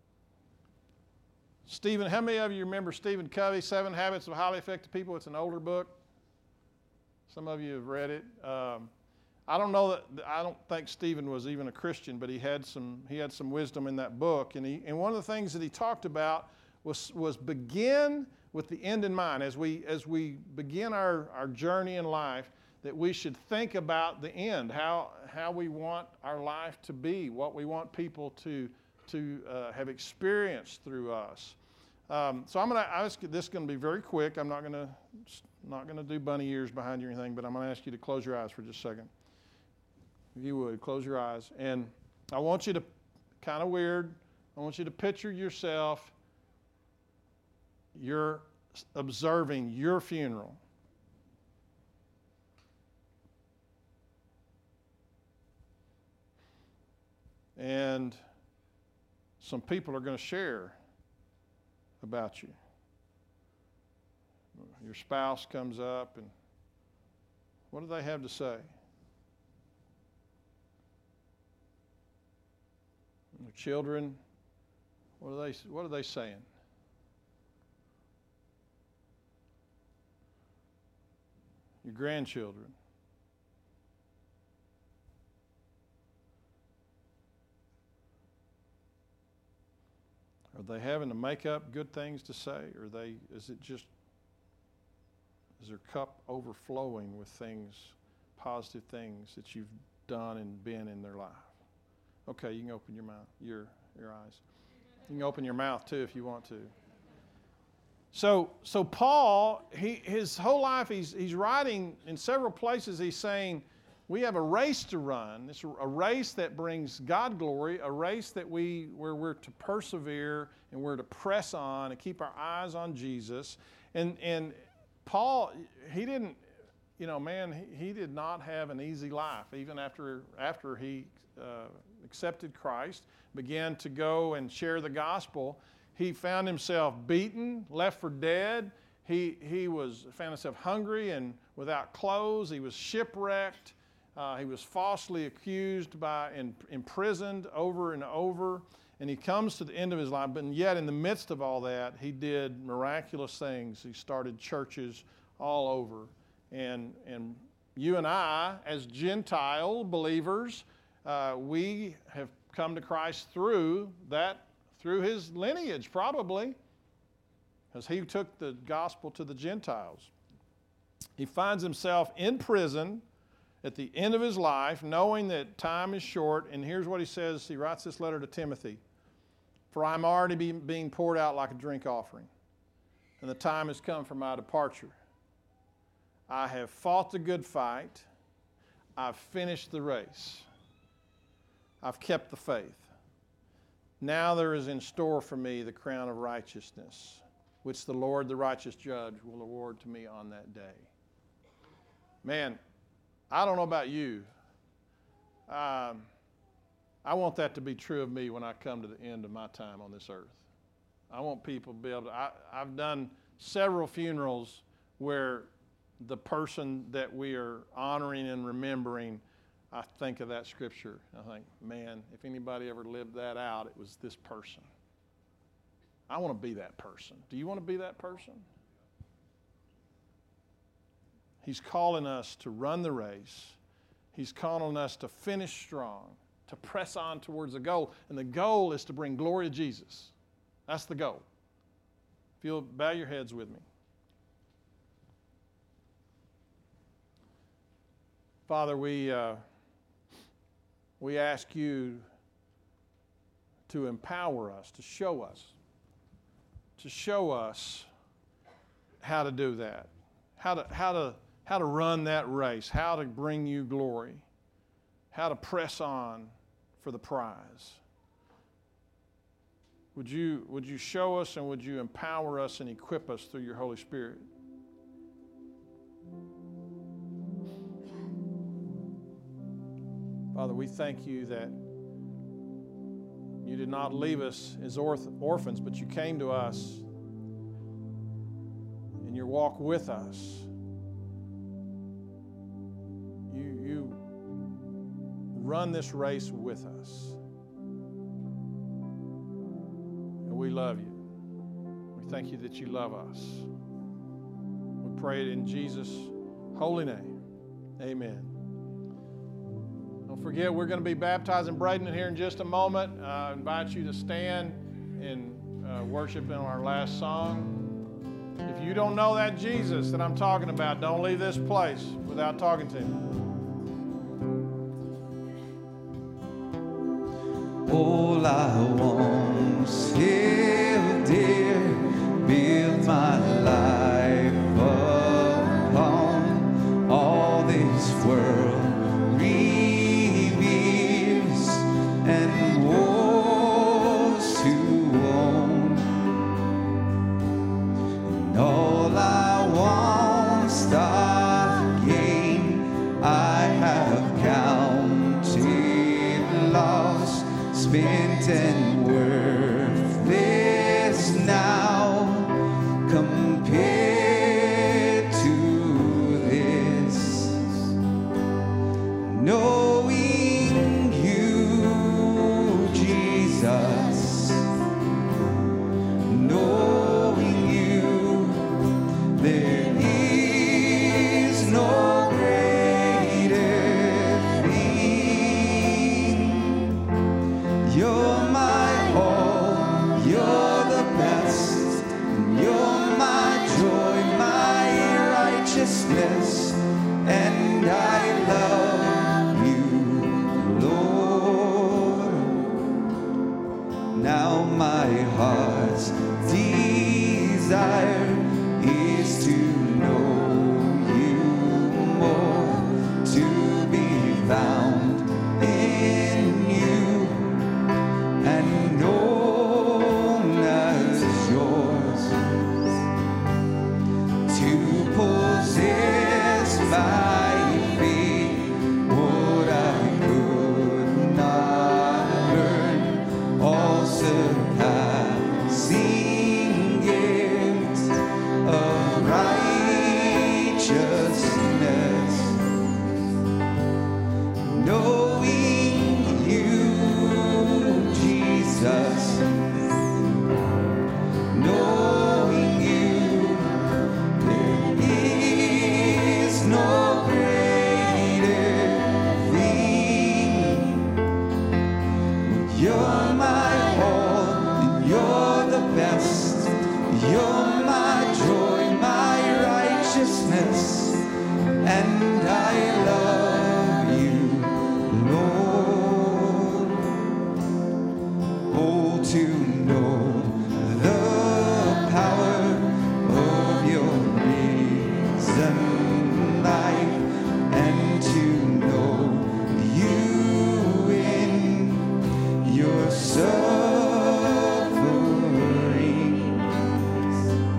Stephen, how many of you remember Stephen Covey, Seven Habits of Highly Effective People? It's an older book. Some of you have read it. Um, I don't know that, I don't think Stephen was even a Christian, but he had some, he had some wisdom in that book. And, he, and one of the things that he talked about was, was begin with the end in mind. As we, as we begin our, our journey in life, that we should think about the end, how, how we want our life to be, what we want people to, to uh, have experienced through us. Um, so I'm going to, this is going to be very quick. I'm not going to, not going to do bunny ears behind you or anything, but I'm going to ask you to close your eyes for just a second. If you would, close your eyes. And I want you to, kind of weird, I want you to picture yourself, you're observing your funeral. And some people are going to share about you. Your spouse comes up, and what do they have to say? Your children, what are they, what are they saying? Your grandchildren. Are they having to make up good things to say, or they, is it just, is their cup overflowing with things, positive things that you've done and been in their life? Okay, you can open your mouth, your, your eyes. You can open your mouth too if you want to. So, so Paul, he, his whole life, he's, he's writing in several places, he's saying, we have a race to run. It's a race that brings God glory, a race that we, where we're to persevere and we're to press on and keep our eyes on Jesus. And, and Paul, he didn't, you know, man, he, he did not have an easy life. Even after, after he uh, accepted Christ, began to go and share the gospel, he found himself beaten, left for dead. He, he was, found himself hungry and without clothes. He was shipwrecked. Uh, he was falsely accused by and imprisoned over and over, and he comes to the end of his life. But yet, in the midst of all that, he did miraculous things. He started churches all over, and and you and I, as Gentile believers, uh, we have come to Christ through that, through his lineage, probably, because he took the gospel to the Gentiles. He finds himself in prison at the end of his life, knowing that time is short, and here's what he says. He writes this letter to Timothy. For I'm already be, being poured out like a drink offering, and the time has come for my departure. I have fought the good fight. I've finished the race. I've kept the faith. Now there is in store for me the crown of righteousness, which the Lord, the righteous judge, will award to me on that day. Man, I don't know about you. Um, I want that to be true of me when I come to the end of my time on this earth. I want people to be able to, I, I've done several funerals where the person that we are honoring and remembering, I think of that scripture. I think, man, if anybody ever lived that out, it was this person. I want to be that person. Do you want to be that person? He's calling us to run the race. He's calling us to finish strong, to press on towards the goal. And the goal is to bring glory to Jesus. That's the goal. If you'll bow your heads with me. Father, we, uh, we ask you to empower us, to show us, to show us how to do that, how to, how to, how to run that race, how to bring you glory, how to press on for the prize. Would you, would you show us and would you empower us and equip us through your Holy Spirit? Father, we thank you that you did not leave us as orth- orphans, but you came to us and you walk with us. You, you run this race with us. And we love you. We thank you that you love us. We pray it in Jesus' holy name. Amen. Don't forget, we're going to be baptizing Braden here in just a moment. Uh, I invite you to stand and uh, worship in our last song. If you don't know that Jesus that I'm talking about, don't leave this place without talking to him. All I want here, dear, build my life upon all this world reveals and wars to own. And all I want, start gain, I have counted loss, spent and worthless now compared to this, knowing you, Jesus, knowing you, there is no greater thing. You're my all, you're the best, you're my joy, my righteousness, and I love you, Lord. Now my heart's desire is to know you more, to be found in you and known as yours, to possess by faith what I could not earn, all surpassing gifts of righteousness, knowing you, Jesus, knowing you, there is no greater thing. You're my all, and you're the best. You're my joy, my righteousness, and I love you, Lord. Oh, to know the power of your risen life, and to know you in your sufferings.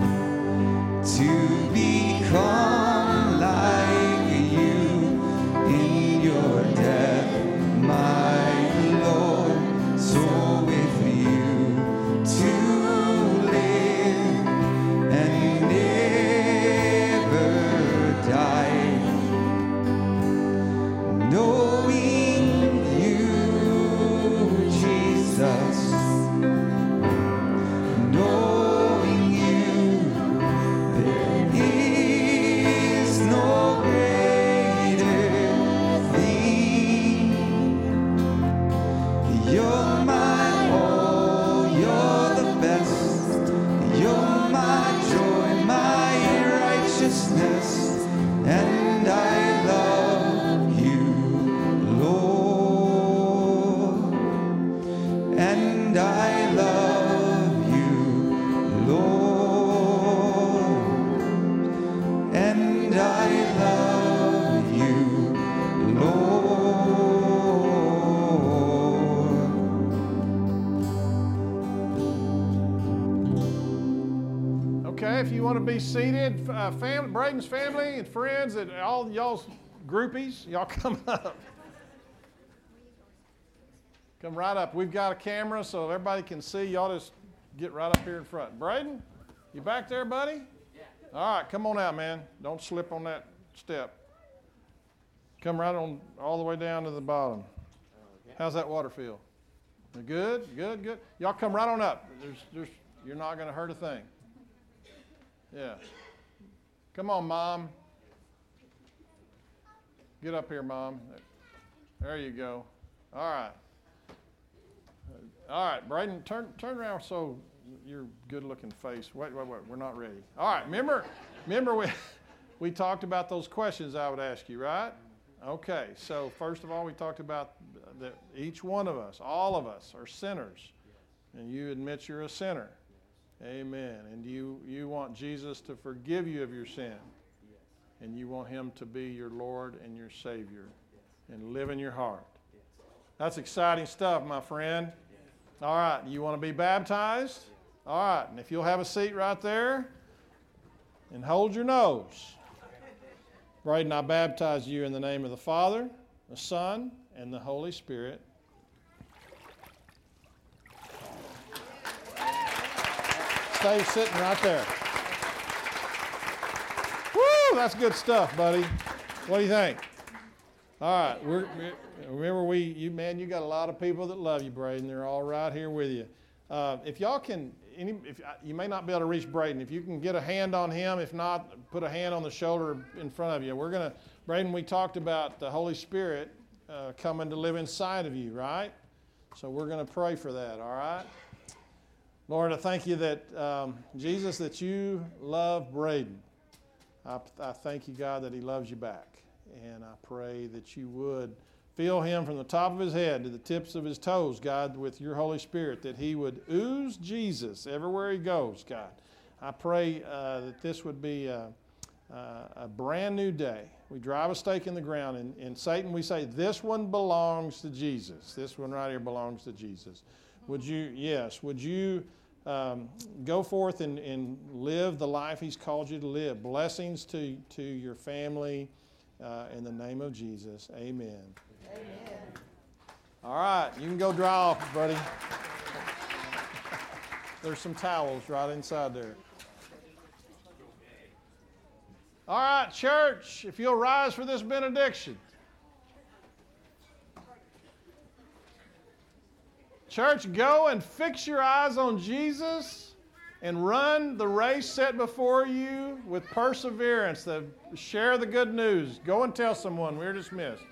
Okay, if you want to be seated, uh, fam- Braden's family and friends and all y'all's groupies, y'all come up. Come right up. We've got a camera so everybody can see. Y'all just get right up here in front. Braden, you back there, buddy? Yeah. All right, come on out, man. Don't slip on that step. Come right on all the way down to the bottom. How's that water feel? Good, good, good. Y'all come right on up. There's, there's, you're not going to hurt a thing. Yeah. Come on, Mom. Get up here, Mom. There you go. All right. All right, Braden, turn turn around so your good-looking face. Wait, wait, wait. We're not ready. All right. Remember, remember we we talked about those questions I would ask you, right? Okay. So first of all, we talked about that each one of us, all of us, are sinners, and you admit you're a sinner. Amen. And you you want Jesus to forgive you of your sin, and you want Him to be your Lord and your Savior, and live in your heart. That's exciting stuff, my friend. All right, you want to be baptized? All right, and if you'll have a seat right there and hold your nose. Braden, I baptize you in the name of the Father, the Son, and the Holy Spirit. Stay sitting right there. Woo, that's good stuff, buddy. What do you think? All right, we're, remember we, you man, you got a lot of people that love you, Braden. They're all right here with you. Uh, if y'all can, any, if you may not be able to reach Braden, if you can get a hand on him, if not, put a hand on the shoulder in front of you. We're gonna, Braden, we talked about the Holy Spirit uh, coming to live inside of you, right? So we're gonna pray for that. All right. Lord, I thank you that um, Jesus, that you love Braden. I, I thank you, God, that he loves you back. And I pray that you would fill him from the top of his head to the tips of his toes, God, with your Holy Spirit, that he would ooze Jesus everywhere he goes, God. I pray uh, that this would be a, a brand new day. We drive a stake in the ground, and, and Satan, we say, this one belongs to Jesus. This one right here belongs to Jesus. Would you, yes, would you um, go forth and, and live the life he's called you to live? Blessings to, to your family. Uh, in the name of Jesus, amen. Amen. All right, you can go dry off, buddy. There's some towels right inside there. All right, church, if you'll rise for this benediction. Church, go and fix your eyes on Jesus and run the race set before you with perseverance. The, share the good news. Go and tell someone. We're dismissed.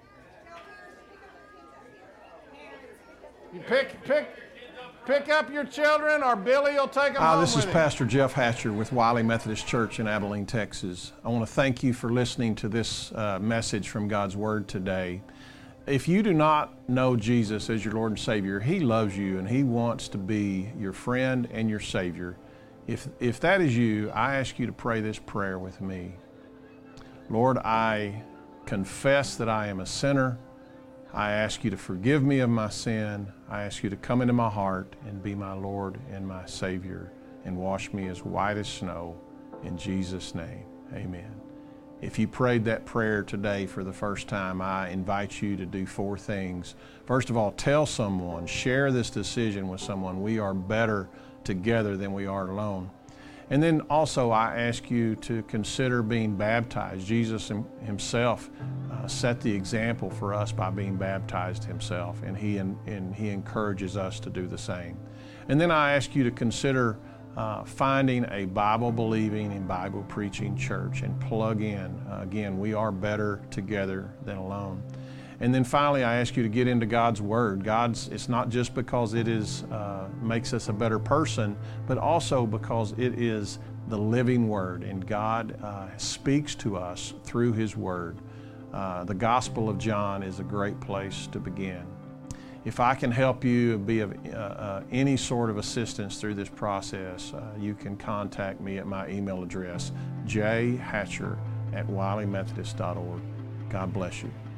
You pick, pick, pick up your children, or Billy will take them Hi, home this is with him. Pastor Jeff Hatcher with Wiley Methodist Church in Abilene, Texas. I want to thank you for listening to this uh, message from God's Word today. If you do not know Jesus as your Lord and Savior, He loves you and He wants to be your friend and your Savior. If, if that is you, I ask you to pray this prayer with me. Lord, I confess that I am a sinner. I ask you to forgive me of my sin. I ask you to come into my heart and be my Lord and my Savior and wash me as white as snow. In Jesus' name, amen. If you prayed that prayer today for the first time, I invite you to do four things. First of all, tell someone, share this decision with someone. We are better together than we are alone. And then also, I ask you to consider being baptized. Jesus himself uh, set the example for us by being baptized himself, and he, and he encourages us to do the same. And then I ask you to consider Uh, finding a Bible-believing and Bible-preaching church and plug in. Uh, again, we are better together than alone. And then finally, I ask you to get into God's Word. God's, it's not just because it is uh, makes us a better person, but also because it is the living Word, and God uh, speaks to us through His Word. Uh, the Gospel of John is a great place to begin. If I can help you be of uh, uh, any sort of assistance through this process, uh, you can contact me at my email address, j hatcher at wiley methodist dot org. God bless you.